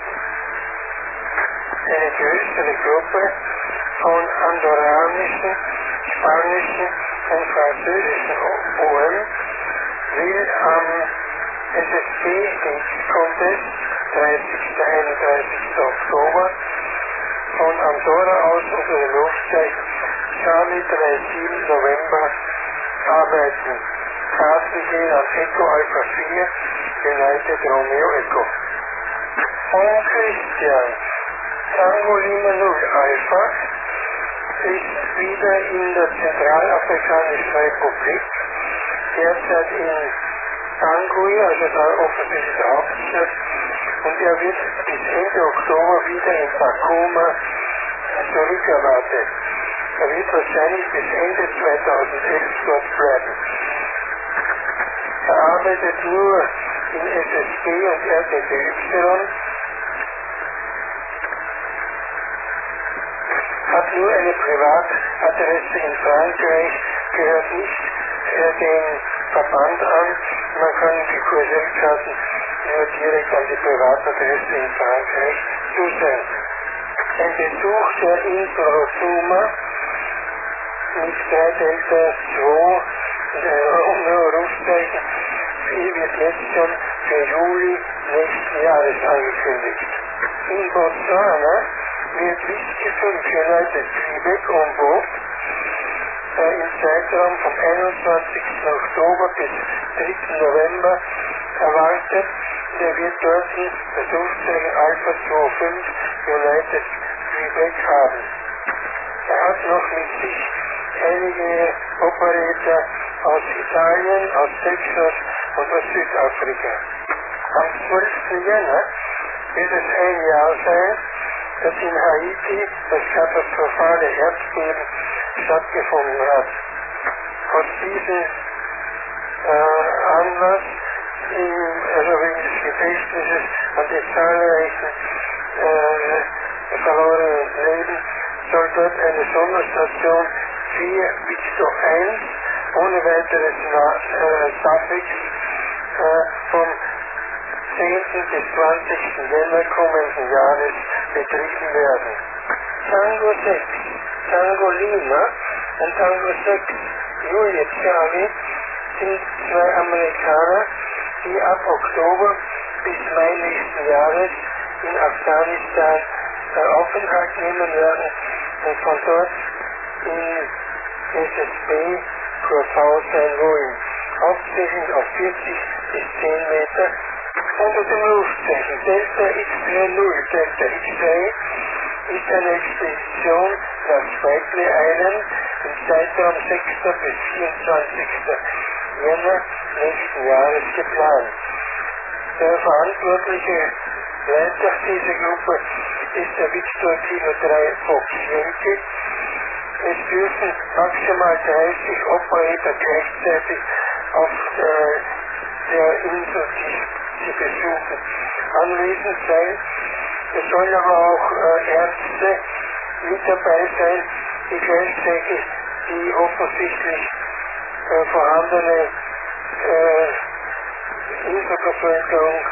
Speaker 3: Eine größere Gruppe von andorranischen, spanischen und französischen OM will am SSP Contest 30. 31. Oktober von Andorra aus unter dem Flugzeug Charlie 37 November arbeiten. Karten gehen an Echo Alpha 4 United Romeo Echo. Von Christian Tango Lima 0 Alpha ist wieder in der Zentralafrikanischen Republik, derzeit in Bangui, also da offensichtlich der Hauptstadt, und er wird bis Ende Oktober wieder in Takoma zurückerwartet. Er wird wahrscheinlich bis Ende 2011 dort bleiben. Er arbeitet nur in SSP und RTTY, hat nur eine Privatadresse in Frankreich, gehört nicht dem Verband an. Man kann die QSL-Karten nur direkt an die Privatadresse in Frankreich zusenden. Ein Besuch der Insel Rosuma mit 3 Delta 2 Rufzeichen wird jetzt schon für Juli nächsten Jahres angekündigt. In Botswana wird Whisky 5 United Quebec en Boot im Zeitraum vom 21. Oktober bis 3. November erwartet. Der wird dort das Flugzeug Alpha 25 United Quebec haben. Er hat noch mit sich einige Operator aus Italien, aus Texas und aus Südafrika. Am 12. Jänner wird es ein Jahr sein, dass in Haiti das katastrophale Erdbeben stattgefunden hat. Aus diesem Anlass, also wegen des Gedächtnisses an die zahlreichen verlorenen Leben, soll dort eine Sonderstation 4 Victor 1 ohne weiteres Suffix vom 10. bis 20. Jänner kommenden Jahres betrieben werden. Tango 6, Tango Lima und Tango 6, Juliet Charlie sind zwei Amerikaner, die ab Oktober bis Mai nächsten Jahres in Afghanistan Aufenthalt nehmen werden und von dort in SSB QV sein wollen. Hauptsächlich auf 40 bis 10 Meter unter dem Rufzeichen Delta X30. Delta X3 ist eine Expedition nach Spratly Island im Zeitraum 6. bis 24. Jänner nächsten Jahres geplant. Der verantwortliche Leiter dieser Gruppe ist der Victor Kilo 3 Fox Yankee. Es dürfen maximal 30 Operator gleichzeitig auf der Insel, die sie besuchen, anwesend sein. Es sollen aber auch Ärzte mit dabei sein, die gleichzeitig die offensichtlich vorhandene Inselbevölkerung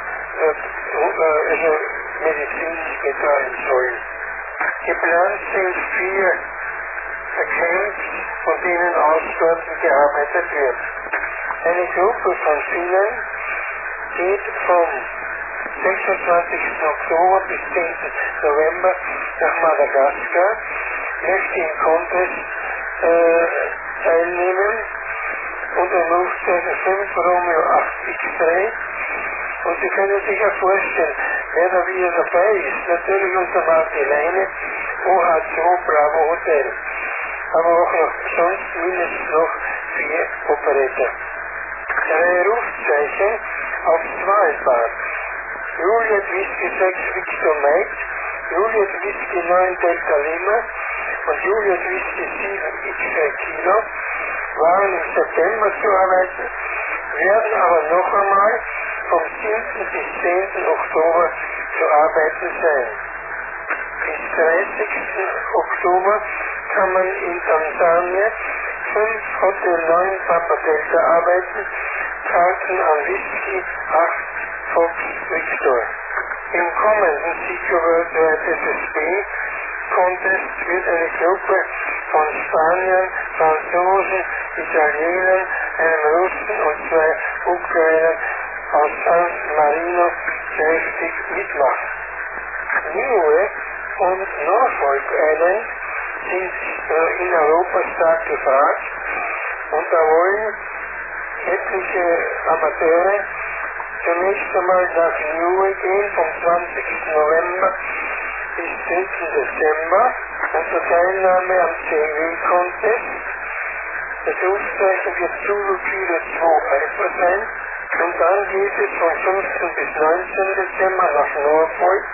Speaker 3: also medizinisch betreuen sollen. Geplant sind 4 Camps, von denen aus dort gearbeitet wird. Eine Gruppe von 4 geht vom 26. Oktober bis 10. November nach Madagaskar, möchte im Contest teilnehmen unter dem Rufzeichen 5 Romeo 8 X3. Und Sie können sich ja vorstellen, wer da wieder dabei ist, natürlich unter Martin Leine, OH2 Bravo Hotel. Aber auch noch sonst mindestens noch 4 Operator. 3 Rufzeichen auf Svalbard. Juliet Whisky 6 Victor Mike, Juliet Whisky 9 Delta Lima und Juliet Whisky 7 X Kilo waren im September zu arbeiten, werden aber noch einmal vom 7. bis 10. Oktober zu arbeiten sein. Bis 30. Oktober kann man in Tansania 5 Hotel 9 Papa Delta arbeiten, Karten an Whisky 8 Fox Victor. Im kommenden Ciclo Worldwide SSB Contest wird eine Gruppe von Spaniern, Franzosen, Italienern, einem Russen und 2 Ukrainern aus San Marino kräftig mitmachen. Niue und Norfolk Island sind in Europa stark gefragt und da wollen etliche Amateure zunächst einmal nach Niue gehen vom 20. November bis 3. Dezember unter Teilnahme am CW-Contest. Das Rufzeichen wird Zulu Kilo 2 Alpha sein und dann geht es vom 15. bis 19. Dezember nach Norfolk,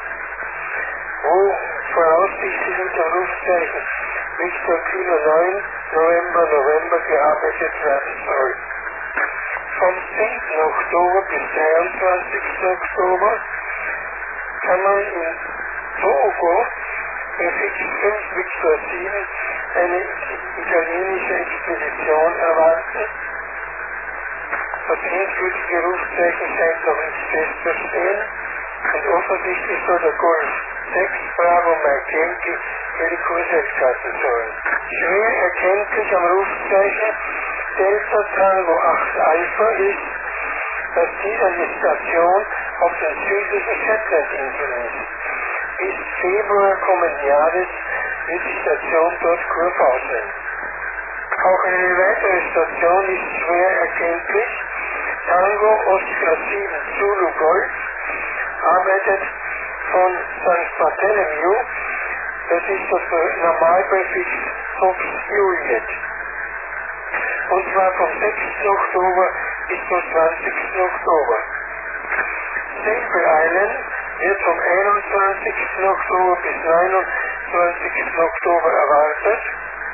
Speaker 3: wo voraussichtlich mit dem Rufzeichen Victor Kilo 9 November gearbeitet werden soll. Vom 10. Oktober bis 23. Oktober kann man in Togo FX5 Victor 7 eine italienische Expedition erwarten. Das endgültige Rufzeichen scheint noch nicht festzustehen und offensichtlich soll der Golf 6 Bravo Mike Yankee ihre Kurse starten sollen. Schwer erkenntlich am Rufzeichen Delta Tango 8 Alpha ist, dass dies eine Station auf den südlichen Shetlandinseln ist. Bis Februar kommenden Jahres wird die Station dort Kurve sein. Auch eine weitere Station ist schwer erkenntlich. Tango Oscar 7 Zulu Golf arbeitet von St. Bartholomew Das ist das Normalpräfix Soft Juliet. Und zwar vom 6. Oktober bis zum 20. Oktober. Staple Island wird vom 21. Oktober bis 29. Oktober erwartet.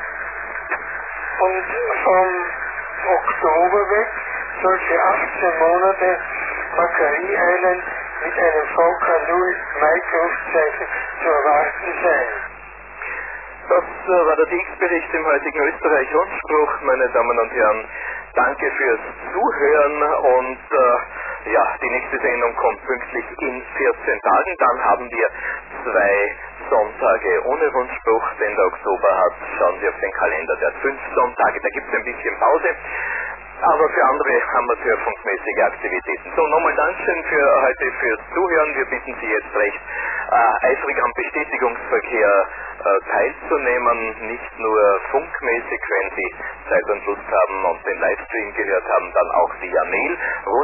Speaker 3: Und vom Oktober weg soll für 18 Monate Macquarie Island mit einem VK0 Maikruftzeichen zu erwarten sein.
Speaker 1: Das war der Dienstbericht im heutigen Österreich-Rundspruch, meine Damen und Herren. Danke fürs Zuhören und die nächste Sendung kommt pünktlich in 14 Tagen. Dann haben wir 2 Sonntage ohne Rundspruch, denn der Oktober hat, schauen Sie auf den Kalender, der hat 5 Sonntage, da gibt es ein bisschen Pause. Aber für andere amateurfunkmäßige Aktivitäten. So, nochmal Dankeschön für heute fürs Zuhören. Wir bitten Sie jetzt recht eifrig am Bestätigungsverkehr teilzunehmen, nicht nur funkmäßig, wenn Sie Zeit und Lust haben und den Livestream gehört haben, dann auch via Mail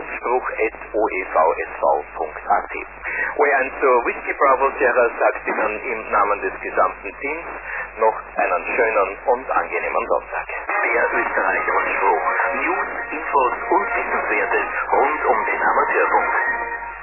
Speaker 1: rundspruch@oevsv.at. OE1 Whiskey Bravo Sierra sagt Ihnen im Namen des gesamten Teams noch einen schönen und angenehmen Sonntag. Der Österreich-Rundspruch. News, Infos und Wissenswertes rund um den Amateurfunk.